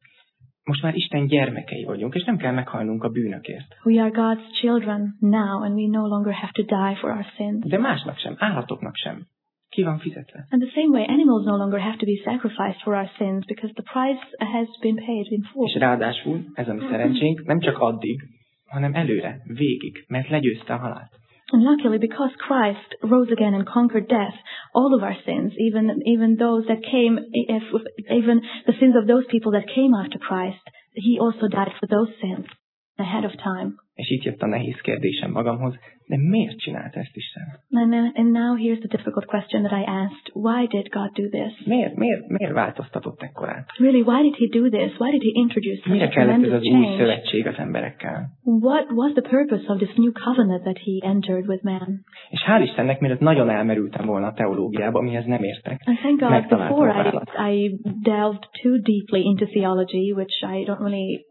Most már Isten gyermekei vagyunk, és nem kell meghalnunk a bűnökért. We are God's children now, and we no longer have to die for our sins. De másnak sem, állatoknak sem. Ki van fizetve? And the same way, animals no longer have to be sacrificed for our sins, because the price has been paid in full. És ráadásul, ez a mi szerencsénk, nem csak addig, hanem előre, végig, mert legyőzte a halált. And luckily, because Christ rose again and conquered death, all of our sins, even even those that came, if, even the sins of those people that came after Christ, he also died for those sins ahead of time. És itt jött a nehéz kérdésem magamhoz, de miért csinált ezt Isten? And, and now here's the difficult question that I asked. Why did God do this? Miért, miért, miért változtatott ekkorát? Really, why did he do this? Why did he introduce such Mire a kellett ez tremendous az új change? szövetség az emberekkel? What was the purpose of this new covenant that he entered with man? És hál' Istennek, mielőtt nagyon elmerültem volna a teológiába, amihez nem értek, And thank God, megtaláltam before a választ. I, I delved too deeply into theology, which I don't really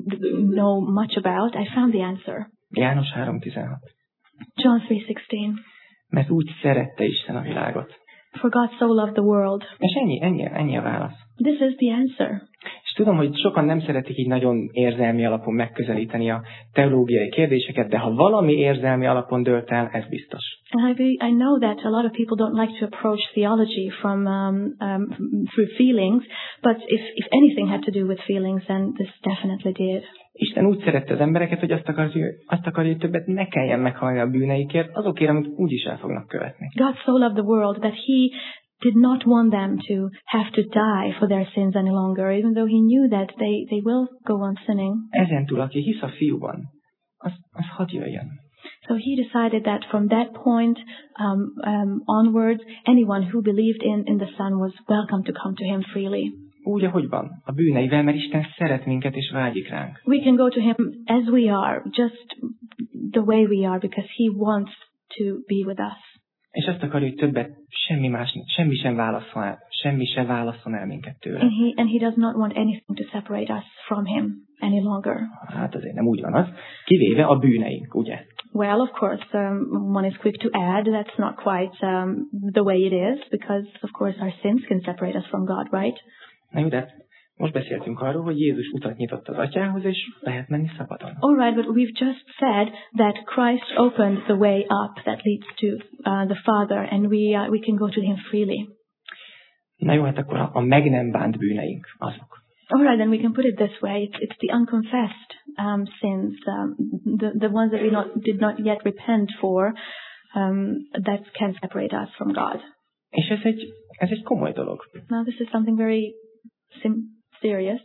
know much about, I found the answer. János három tizenhat. John three sixteen. Mert úgy szerette Isten a világot. For God so loved the world. És ennyi, ennyi, ennyi a válasz. This is the answer. És tudom, hogy sokan nem szeretik így nagyon érzelmi alapon megközelíteni a teológiai kérdéseket, de ha valami érzelmi alapon dölt el, ez biztos. And I, be, I know that a lot of people don't like to approach theology from um, um, through feelings, but if, if anything had to do with feelings, then this definitely did. Isten úgy szerette az embereket, hogy azt akarja, azt akarja, hogy többet ne kelljen meghalni a bűneikért, azokért, amit úgyis el fognak követni. God so loved the world that he did not want them to have to die for their sins any longer, even though he knew that they, they will go on sinning. Ezentúl, aki hisz a fiúban, az, az hadd jöjjön. So he decided that from that point um, um, onwards, anyone who believed in, in the Son was welcome to come to him freely. Úgy, ahogy van, a bűneivel, mert Isten szeret minket és vágyik ránk. We can go to him as we are, just the way we are, because he wants to be with us. És azt akarja, hogy többet semmi más, semmi sem válaszol el, semmi sem válaszol el minket tőle. And he, and he does not want anything to separate us from him any longer. Hát azért nem úgy van az, kivéve a bűneink, ugye? Well, of course, um, one is quick to add that's not quite um, the way it is, because of course our sins can separate us from God, right? Na jó, de most beszéltünk arról, hogy Jézus utat nyitott az atyához, és lehet menni szabadon. All right, but we've just said that Christ opened the way up that leads to uh, the Father, and we uh, we can go to him freely. Na jó, hát akkor a, a meg nem bánt bűneink azok. All right, then we can put it this way. It's, it's the unconfessed um, sins, um, the, the ones that we not, did not yet repent for, um, that can separate us from God. És ez egy, ez egy komoly dolog. Now, this is something very sim- serious.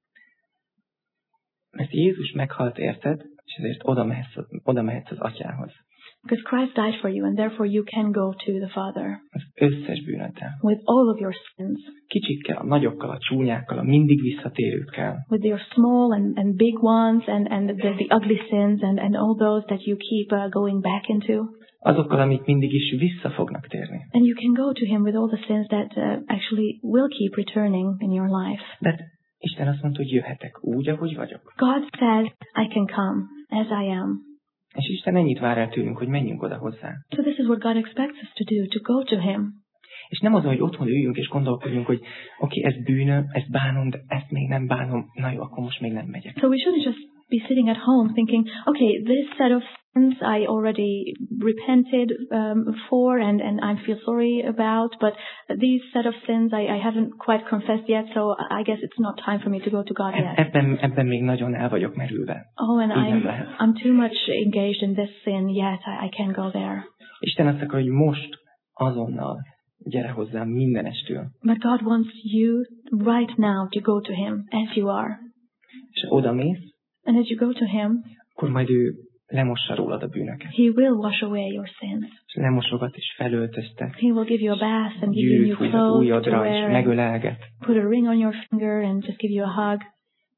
Mert Jézus meghalt érted, és ezért oda mehetsz, oda mehetsz az atyához. Because Christ died for you, and therefore you can go to the Father. Az összes bűnöddel. With all of your sins. Kicsikkel, a nagyokkal, a csúnyákkal, a mindig visszatérőkkel. With your small and, and big ones, and, and the, the ugly sins, and, and all those that you keep uh, going back into. Azokkal, amik mindig is vissza fognak térni. And you can go to him with all the sins that uh, actually will keep returning in your life. De Isten azt mondta, hogy jöhetek úgy, ahogy vagyok. God says, I can come as I am. És Isten ennyit vár el tőlünk, hogy menjünk oda hozzá. So this is what God expects us to do, to go to him. És nem azon, hogy otthon üljünk és gondolkodjunk, hogy oké, okay, ez bűnöm, ezt bánom, de ezt még nem bánom, na jó, akkor most még nem megyek. So we shouldn't just be sitting at home thinking, okay, this set of sins I already repented um, for and, and I feel sorry about, but these set of sins I, I haven't quite confessed yet, so I guess it's not time for me to go to God yet. Ebben, ebben még nagyon el vagyok merülve. Oh, and I'm, I'm too much engaged in this sin yet, I, I can't go there. Isten azt akar, hogy most azonnal gyere hozzám mindenestől. But God wants you right now to go to him as you are. És oda mész, and as you go to him, akkor majd ő lemossa rólad a bűnöket. He will wash away your sins. És lemosogat és felöltöztet. He will give you a bath and give you new clothes to wear. Megölelget. Put a ring on your finger and just give you a hug.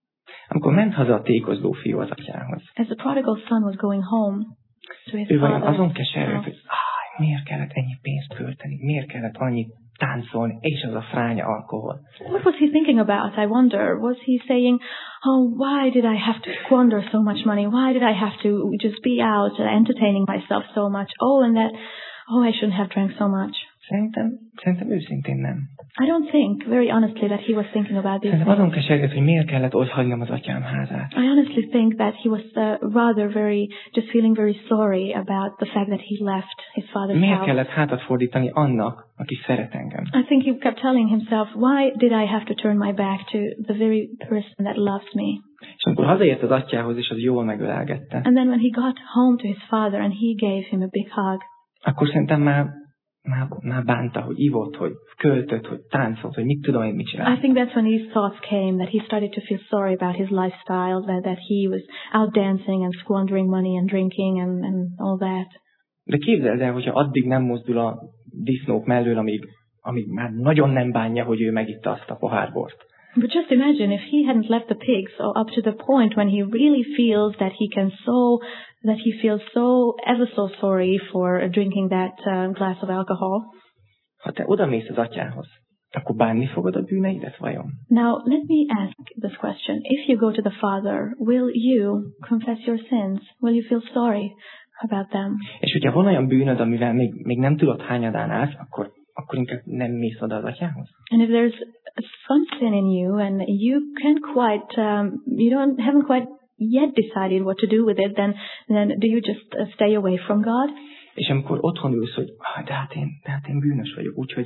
Amikor ment haza a tékozló fiú az atyához. As the prodigal son was going home to his Ő vajon father, azon keserült, hogy áj, miért kellett ennyi pénzt költeni, miért kellett annyit táncolni, és az a fránya alkohol. what was he thinking about? I wonder. Was he saying, "Oh, why did I have to squander so much money? Why did I have to just be out entertaining myself so much? Oh, and that, oh, I shouldn't have drank so much." Szerintem, szerintem őszintén nem. I don't think, very honestly, that he was thinking about these Szerintem azon things. kesergett, hogy miért kellett ott hagynom az atyám házát. I honestly think that he was uh, rather very, just feeling very sorry about the fact that he left his father's Miért house. kellett hátat fordítani annak, aki szeret engem? I think he kept telling himself, why did I have to turn my back to the very person that loves me? És amikor hazaért az atyához, és az jól megölelgette, And then when he got home to his father and he gave him a big hug, akkor szerintem már, már, már bánta, hogy ivott, hogy költött, hogy táncolt, hogy mit tudom én, mit I csinál. think that's when his thoughts came, that he started to feel sorry about his lifestyle, that, that he was out dancing and squandering money and drinking and, and all that. De képzeld el, hogyha addig nem mozdul a disznók mellől, amíg, amíg már nagyon nem bánja, hogy ő megitta azt a pohár bort. But just imagine if he hadn't left the pigs up to the point when he really feels that he can so, that he feels so, ever so sorry for drinking that uh, glass of alcohol. Ha te odamész az atyához, akkor bánni fogod a bűneidet vajon? Now, let me ask this question. If you go to the Father, will you confess your sins? Will you feel sorry about them? És hogyha van olyan bűnöd, amivel még, még nem tudod hányadán állsz, akkor, akkor inkább nem mész oda az atyához? And if there's some sin in you and you can't quite, um, you don't, haven't quite yet decided what to do with it, then, then do you just uh, stay away from God? És amikor otthon ülsz, hogy ah, de, hát én, de hát én bűnös vagyok, úgyhogy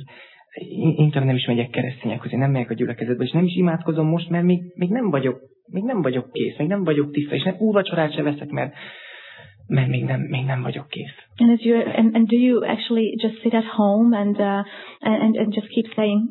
inkább nem is megyek keresztényekhoz, én nem megyek a gyülekezetbe, és nem is imádkozom most, mert még, még nem vagyok, még nem vagyok kész, még nem vagyok tiszta, és nem úrvacsorát se veszek, mert, mert még, nem, még nem vagyok kész. And as you and, and do you actually just sit at home and uh, and and just keep saying,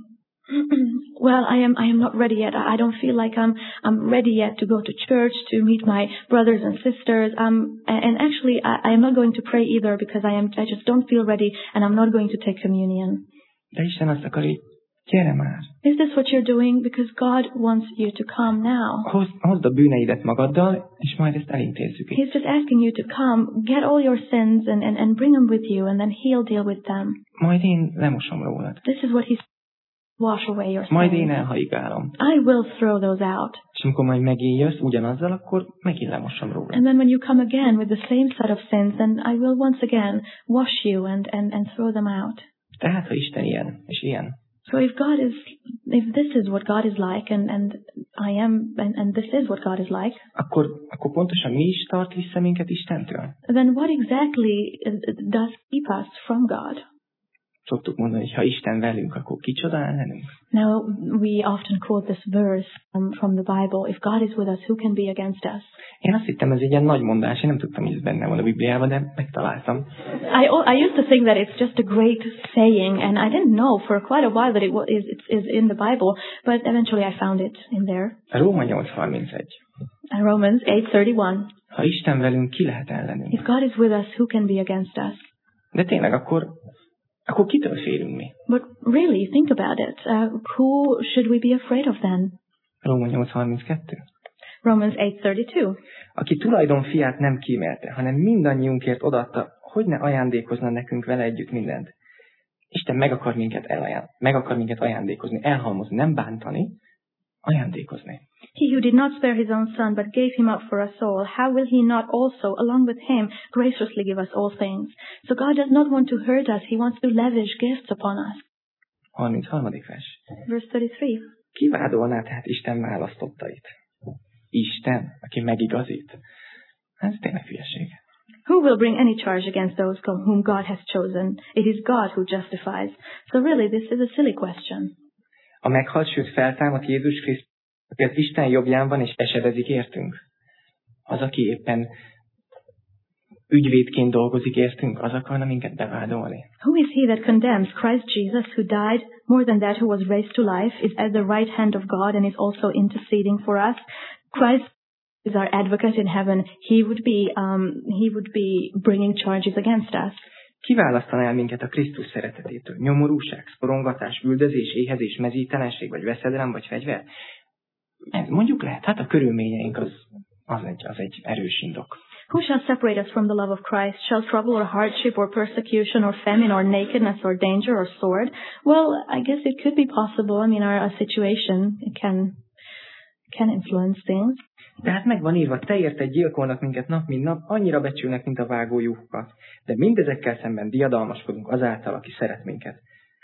well, I am I am not ready yet. I don't feel like I'm I'm ready yet to go to church, to meet my brothers and sisters. Um, and actually, I, I am not going to pray either because I am I just don't feel ready, and I'm not going to take communion. De Isten azt akar, hogy gyere már. Is this what you're doing? Because God wants you to come now. Hozd, hozd a bűneidet magaddal, és majd ezt elintézzük. He's just asking you to come, get all your sins and, and, and bring them with you, and then He'll deal with them. Majd én lemosom rólad. This is what He's wash away your Majd én sins. elhaigálom. I will throw those out. És amikor majd megint jössz ugyanazzal, akkor megint lemosom rólad. And then when you come again with the same set of sins, then I will once again wash you and, and, and throw them out. Tehát, ha Isten ilyen, és ilyen, So if God is, if this is what God is like, and, and I am, and, and this is what God is like, akkor, akkor pontosan mi is tart vissza minket Istentől? then what exactly does keep us from God? Szoktuk mondani, hogy ha Isten velünk, akkor kicsoda ellenünk? Now, we often quote this verse um, from the Bible, if God is with us, who can be against us? Én azt hittem, ez egy ilyen nagy mondás, én nem tudtam, hogy ez benne van a Bibliában, de megtaláltam. I, I used to think that it's just a great saying, and I didn't know for quite a while that it was, is, it's, is in the Bible, but eventually I found it in there. Róma nyolc harmincegy. Romans eight thirty-one. Ha Isten velünk, ki lehet ellenünk? If God is with us, who can be against us? De tényleg, akkor, akkor kitől félünk mi? But really, think about it. Uh, who should we be afraid of then? Róma nyolc harminckettő. Romans eight thirty-two. Aki tulajdon fiát nem kímélte, hanem mindannyiunkért odaadta, hogy ne ajándékozna nekünk vele együtt mindent. Isten meg akar minket elajánl, meg akar minket ajándékozni, elhalmozni, nem bántani, ajándékozni. He who did not spare his own son, but gave him up for us all, how will he not also, along with him, graciously give us all things? So God does not want to hurt us, he wants to lavish gifts upon us. harmincharmadik vers. Verse thirty-three. Ki vádolná tehát Isten választottait? Isten, aki megigazít? Ez tényleg hülyeség. Who will bring any charge against those whom God has chosen? It is God who justifies. So really, this is a silly question. A meghalt, sőt feltámadt Jézus Krisztus, aki az Isten jobbján van és esedezik értünk? Az, aki éppen ügyvédként dolgozik értünk, az akarna minket bevádolni. Who is he that condemns? Christ Jesus, who died, more than that, who was raised to life, is at the right hand of God and is also interceding for us. Christ is our advocate in heaven. He would be, um, he would be bringing charges against us. Ki választaná el minket a Krisztus szeretetétől? Nyomorúság, szorongatás, üldözés, éhezés, mezítelenség, vagy veszedelem, vagy fegyver? ez mondjuk lehet, hát a körülményeink az, az, egy, az egy erős indok. Who shall separate us from the love of Christ? Shall trouble or hardship or persecution or famine or nakedness or danger or sword? Well, I guess it could be possible. I mean, our, our situation it can can influence things. Tehát megvan írva, te érted gyilkolnak minket nap, mint nap, annyira becsülnek, mint a vágójukat. De mindezekkel szemben diadalmaskodunk azáltal, aki szeret minket.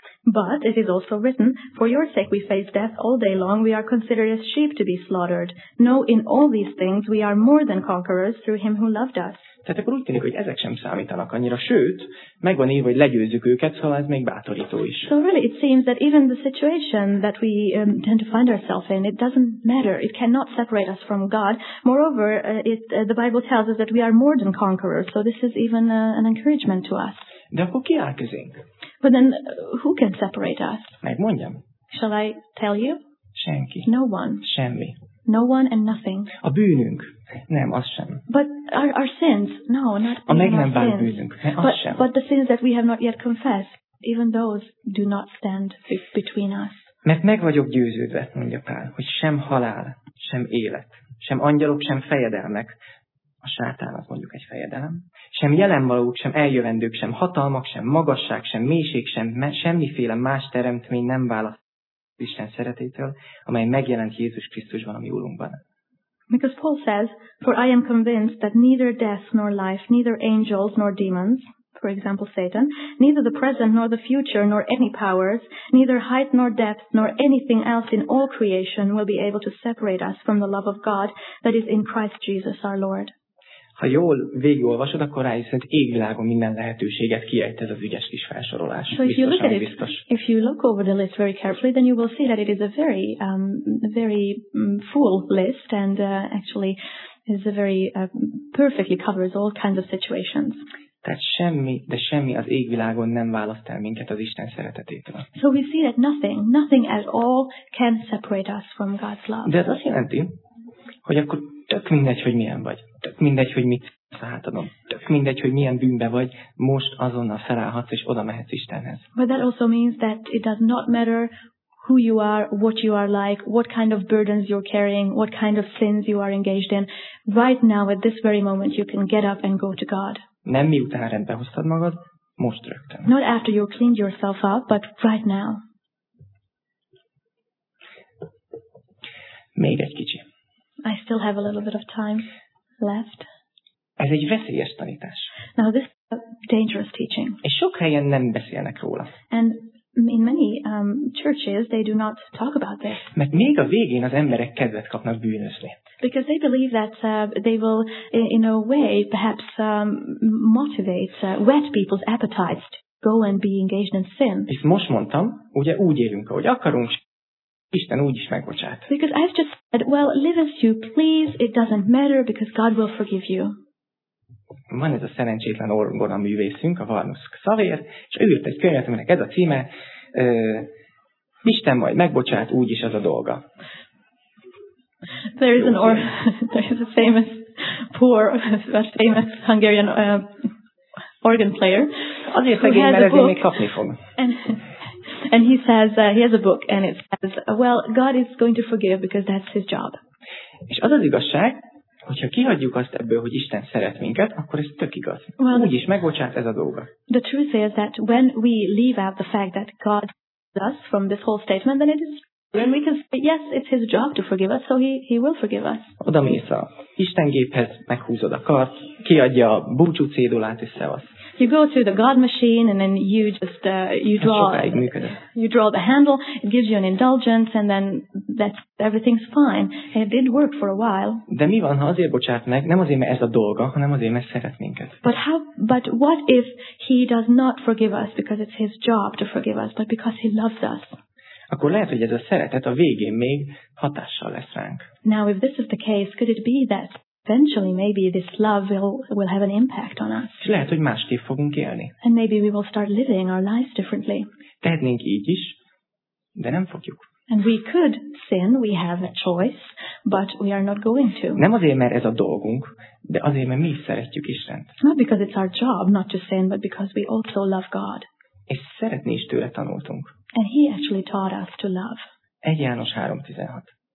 But it is also written, for your sake we face death all day long, we are considered as sheep to be slaughtered. No, in all these things we are more than conquerors through him who loved us. Tehát akkor úgy tűnik, hogy ezek sem számítanak annyira, sőt, megvan írva, hogy legyőzzük őket, szóval ez még bátorító is. So really it seems that even the situation that we um, tend to find ourselves in, it doesn't matter. It cannot separate us from God. Moreover, uh, it, uh, the Bible tells us that we are more than conquerors, so this is even uh, an encouragement to us. De akkor ki áll közénk? But then uh, who can separate us? Megmondjam? Shall I tell you? Senki. No one. Semmi. No one and nothing. A bűnünk? Nem, az sem. But our, our sins? No, not a meg nem our vált sins. bűnünk? Ne, az But, sem. but the sins that we have not yet confessed, even those do not stand be- between us. Mert meg vagyok győződve, mondja Pál, hogy sem halál, sem élet, sem angyalok, sem fejedelmek, a sátán az mondjuk egy fejedelem, sem jelenvalók, sem eljövendők, sem hatalmak, sem magasság, sem mélység, sem me- semmiféle más teremtmény nem választ Isten szeretétől, amely megjelent Jézus Krisztusban, a mi Úrunkban. Because Paul says, for I am convinced that neither death nor life, neither angels nor demons, for example Satan, neither the present nor the future nor any powers, neither height nor depth nor anything else in all creation will be able to separate us from the love of God that is in Christ Jesus our Lord. Ha jól végigolvasod, akkor rájössz, hogy égvilágon minden lehetőséget kiejt ez az ügyes kis felsorolás. So if you look at it, biztos. if you look over the list very carefully, then you will see that it is a very, um, very um, full list, and uh, actually is a very uh, perfectly covers all kinds of situations. Tehát semmi, de semmi az égvilágon nem választ el minket az Isten szeretetétől. So we see that nothing, nothing at all can separate us from God's love. De ez azt jelenti, hogy akkor tök mindegy, hogy milyen vagy. Tök mindegy, hogy mit hátadon. Tök mindegy, hogy milyen bűnbe vagy. Most azonnal felállhatsz, és oda mehetsz Istenhez. But that also means that it does not matter who you are, what you are like, what kind of burdens you're carrying, what kind of sins you are engaged in. Right now, at this very moment, you can get up and go to God. Nem miután rendbe hoztad magad, most rögtön. Not after you cleaned yourself up, but right now. Még egy kicsi. I still have a little bit of time left. Ez egy veszélyes tanítás. Now, this is a dangerous teaching. És sok helyen nem beszélnek róla. And in many um, churches, they do not talk about this. Mert még a végén az emberek kedvet kapnak bűnözni. Because they believe that uh, they will, in a way, perhaps um, motivate, uh, whet people's appetites to go and be engaged in sin. És most mondtam, ugye úgy élünk, ahogy akarunk, Isten úgy is megbocsát. Because I've just said, well, live as you please, it doesn't matter, because God will forgive you. Van ez a szerencsétlen orgona művészünk, a Varnusz Xavér, és ő írt egy könyvet, aminek ez a címe, uh, Isten majd megbocsát, úgyis az a dolga. There is an or there is a famous poor, a famous Hungarian uh, organ player. Azért szegény, mert ezért még kapni fog. And, and he says, uh, he has a book, and it says, well, God is going to forgive because that's his job. És az az igazság, hogyha kihagyjuk azt ebből, hogy Isten szeret minket, akkor ez tök igaz. Well, úgyis megbocsát, ez a dolga. The truth is that when we leave out the fact that God loves us from this whole statement, then it is, and we can say, yes, it's his job to forgive us, so he, he will forgive us. Oda mész a Istengéphez, meghúzod a kart, kiadja a búcsú cédulát, és szevasz. You go to the God machine, and then you just uh, you draw Sokáig működött. you draw the handle. It gives you an indulgence, and then that's everything's fine. And it did work for a while. De mi van, ha azért bocsát meg, nem azért, mert ez a dolga, hanem azért, mert szeret minket. But how? But what if he does not forgive us because it's his job to forgive us, but because he loves us? Akkor lehet, hogy ez a szeretet a végén még hatással lesz ránk. Now, if this is the case, could it be that eventually maybe this love will, will have an impact on us? És lehet, hogy másképp fogunk élni. And maybe we will start living our lives differently. Tehetnénk így is, de nem fogjuk. And we could sin, we have a choice, but we are not going to. Nem azért, mert ez a dolgunk, de azért, mert mi is szeretjük Istent. Not because it's our job not to sin, but because we also love God. És szeretni is tőle tanultunk. And he actually taught us to love. egy János három tizenhat.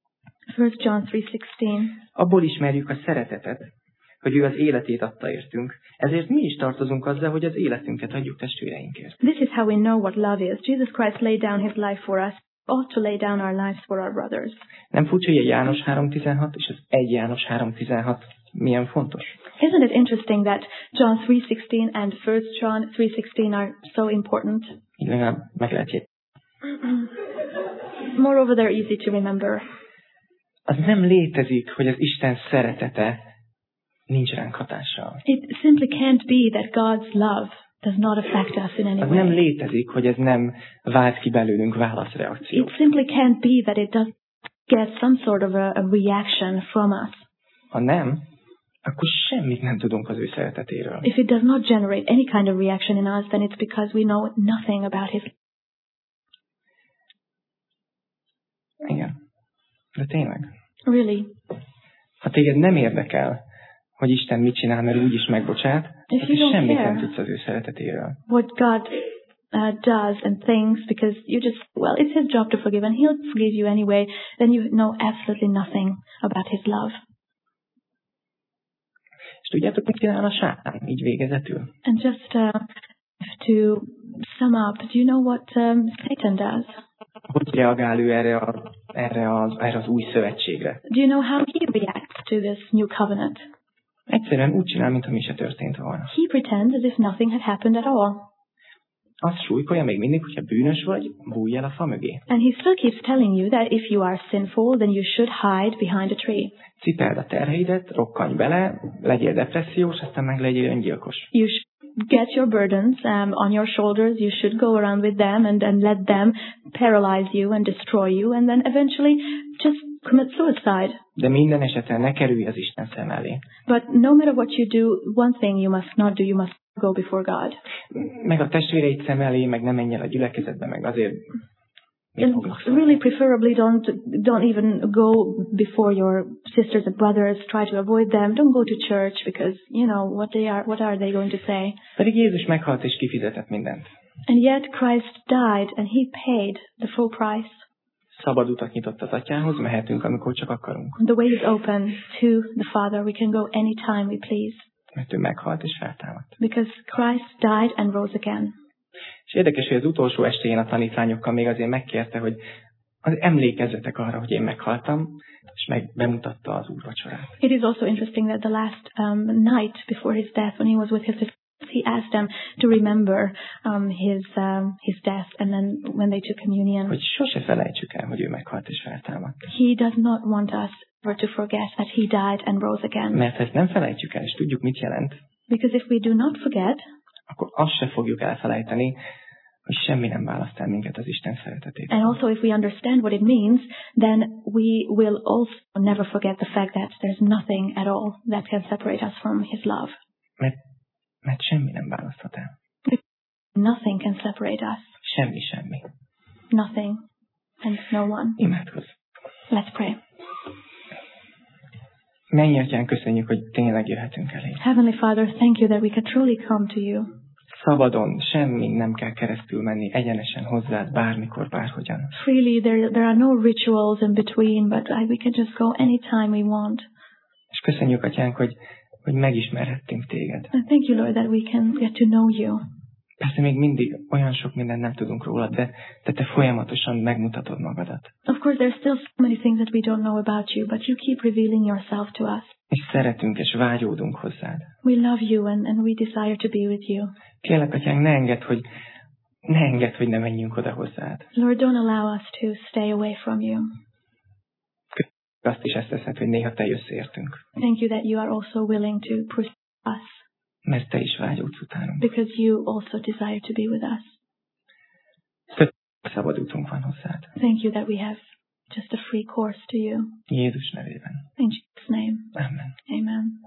First John three sixteen. Abból ismerjük a szeretetet, hogy ő az életét adta értünk. Ezért mi is tartozunk azzal, hogy az életünket adjuk testvéreinkért. This is how we know what love is. Jesus Christ laid down his life for us. We ought to lay down our lives for our brothers. Nem furcsa, hogy a János három tizenhat és az egy János három tizenhat milyen fontos? Isn't it interesting that John three sixteen and First John three sixteen are so important? Így legalább meg lehet jegyzni. Moreover, they're easy to remember. Az nem létezik, hogy az Isten szeretete nincs ránk hatással. It simply can't be that God's love does not affect us in any Az nem way. létezik, hogy ez nem vált ki belőlünk válaszreakciót. It simply can't be that it does get some sort of a, a reaction from us. Ha nem, akkor semmit nem tudunk az ő szeretetéről. If it does not generate any kind of reaction in us, then it's because we know nothing about his. Igen. De tényleg. Really. Ha téged nem érdekel, hogy Isten mit csinál, mert úgyis megbocsát, If akkor you don't semmit care nem tudsz az ő szeretetéről. what God uh, does and thinks, because you just, well, it's his job to forgive and he'll forgive you anyway, then you know absolutely nothing about his love. És tudjátok, mit csinál a sátán így végezetül? And just uh, to sum up, do you know what um, Satan does? Hogy reagál ő erre, a, erre, az, erre az új szövetségre? Do you know how he reacts to this new covenant? Egyszerűen úgy csinál, mintha mi se történt volna. He pretends as if nothing had happened at all. Azt súlykolja még mindig, hogyha bűnös vagy, bújj el a fa mögé. And he still keeps telling you that if you are sinful, then you should hide behind a tree. Cipeld a terheidet, rokkanj bele, legyél depressziós, aztán meg legyél öngyilkos. You should get your burdens um, on your shoulders. You should go around with them and, and let them paralyze you and destroy you, and then eventually just commit suicide. De minden esetben ne kerülj az Isten szem elé. But no matter what you do, one thing you must not do, you must go before God. Meg a testvéreid szem elé, meg nem menj el a gyülekezetbe, meg azért mit And fognak szólni. really preferably don't don't even go before your sisters and brothers. Try to avoid them. Don't go to church because you know what they are. What are they going to say? Pedig Jézus meghalt és kifizetett mindent. And yet Christ died and he paid the full price. Szabad utat nyitott az atyához, mehetünk, amikor csak akarunk. The way is open to the Father. We can go anytime we please. Mert ő meghalt és feltámadt. Because Christ died and rose again. És érdekes, hogy az utolsó estén a tanítványokkal még azért megkérte, hogy az emlékezzetek arra, hogy én meghaltam, és meg bemutatta az úrvacsorát. It is also interesting that the last um, night before his death, when he was with his disciples, he asked them to remember um, his um, his death, and then when they took communion, Hogy sose felejtsük el, hogy ő meghalt és feltámadt. he does not want us ever to forget that he died and rose again. Mert ha ezt nem felejtjük el, és tudjuk, mit jelent, Because if we do not forget, akkor azt se fogjuk elfelejteni, hogy semmi nem választ el minket az Isten szeretetét. and also if we understand what it means, then we will also never forget the fact that there's nothing at all that can separate us from his love. Mert, mert semmi nem választhat el. Nothing can separate us. Semmi, semmi. Nothing and no one. Imádkozz. Let's pray. Mennyi atyán, köszönjük, hogy tényleg jöhetünk elé. Heavenly Father, thank you that we can truly come to you. Szabadon, semmi nem kell keresztül menni, egyenesen hozzád, bármikor, bárhogyan. Freely, there there are no rituals in between, but I, we can just go anytime we want. És köszönjük, atyánk, hogy, hogy megismerhettünk téged. And thank you, Lord, that we can get to know you. Persze még mindig olyan sok mindent nem tudunk rólad, de, de te folyamatosan megmutatod magadat. Of course, there's still so many things that we don't know about you, but you keep revealing yourself to us. És szeretünk és vágyódunk hozzád. We love you and, and we desire to be with you. Kérlek, atyánk, ne engedd, hogy ne engedd, hogy ne menjünk oda hozzád. Lord, don't allow us to stay away from you. Azt is ezt teszed, hogy néha te jössz értünk. Thank you that you are also willing to pursue us, Mert te is vágyódsz utánunk. because you also desire to be with us. Köszönjük, szabad útunk van hozzád. Thank you that we have just a free course to you. Jézus nevében. In Jesus' name, Amen. amen.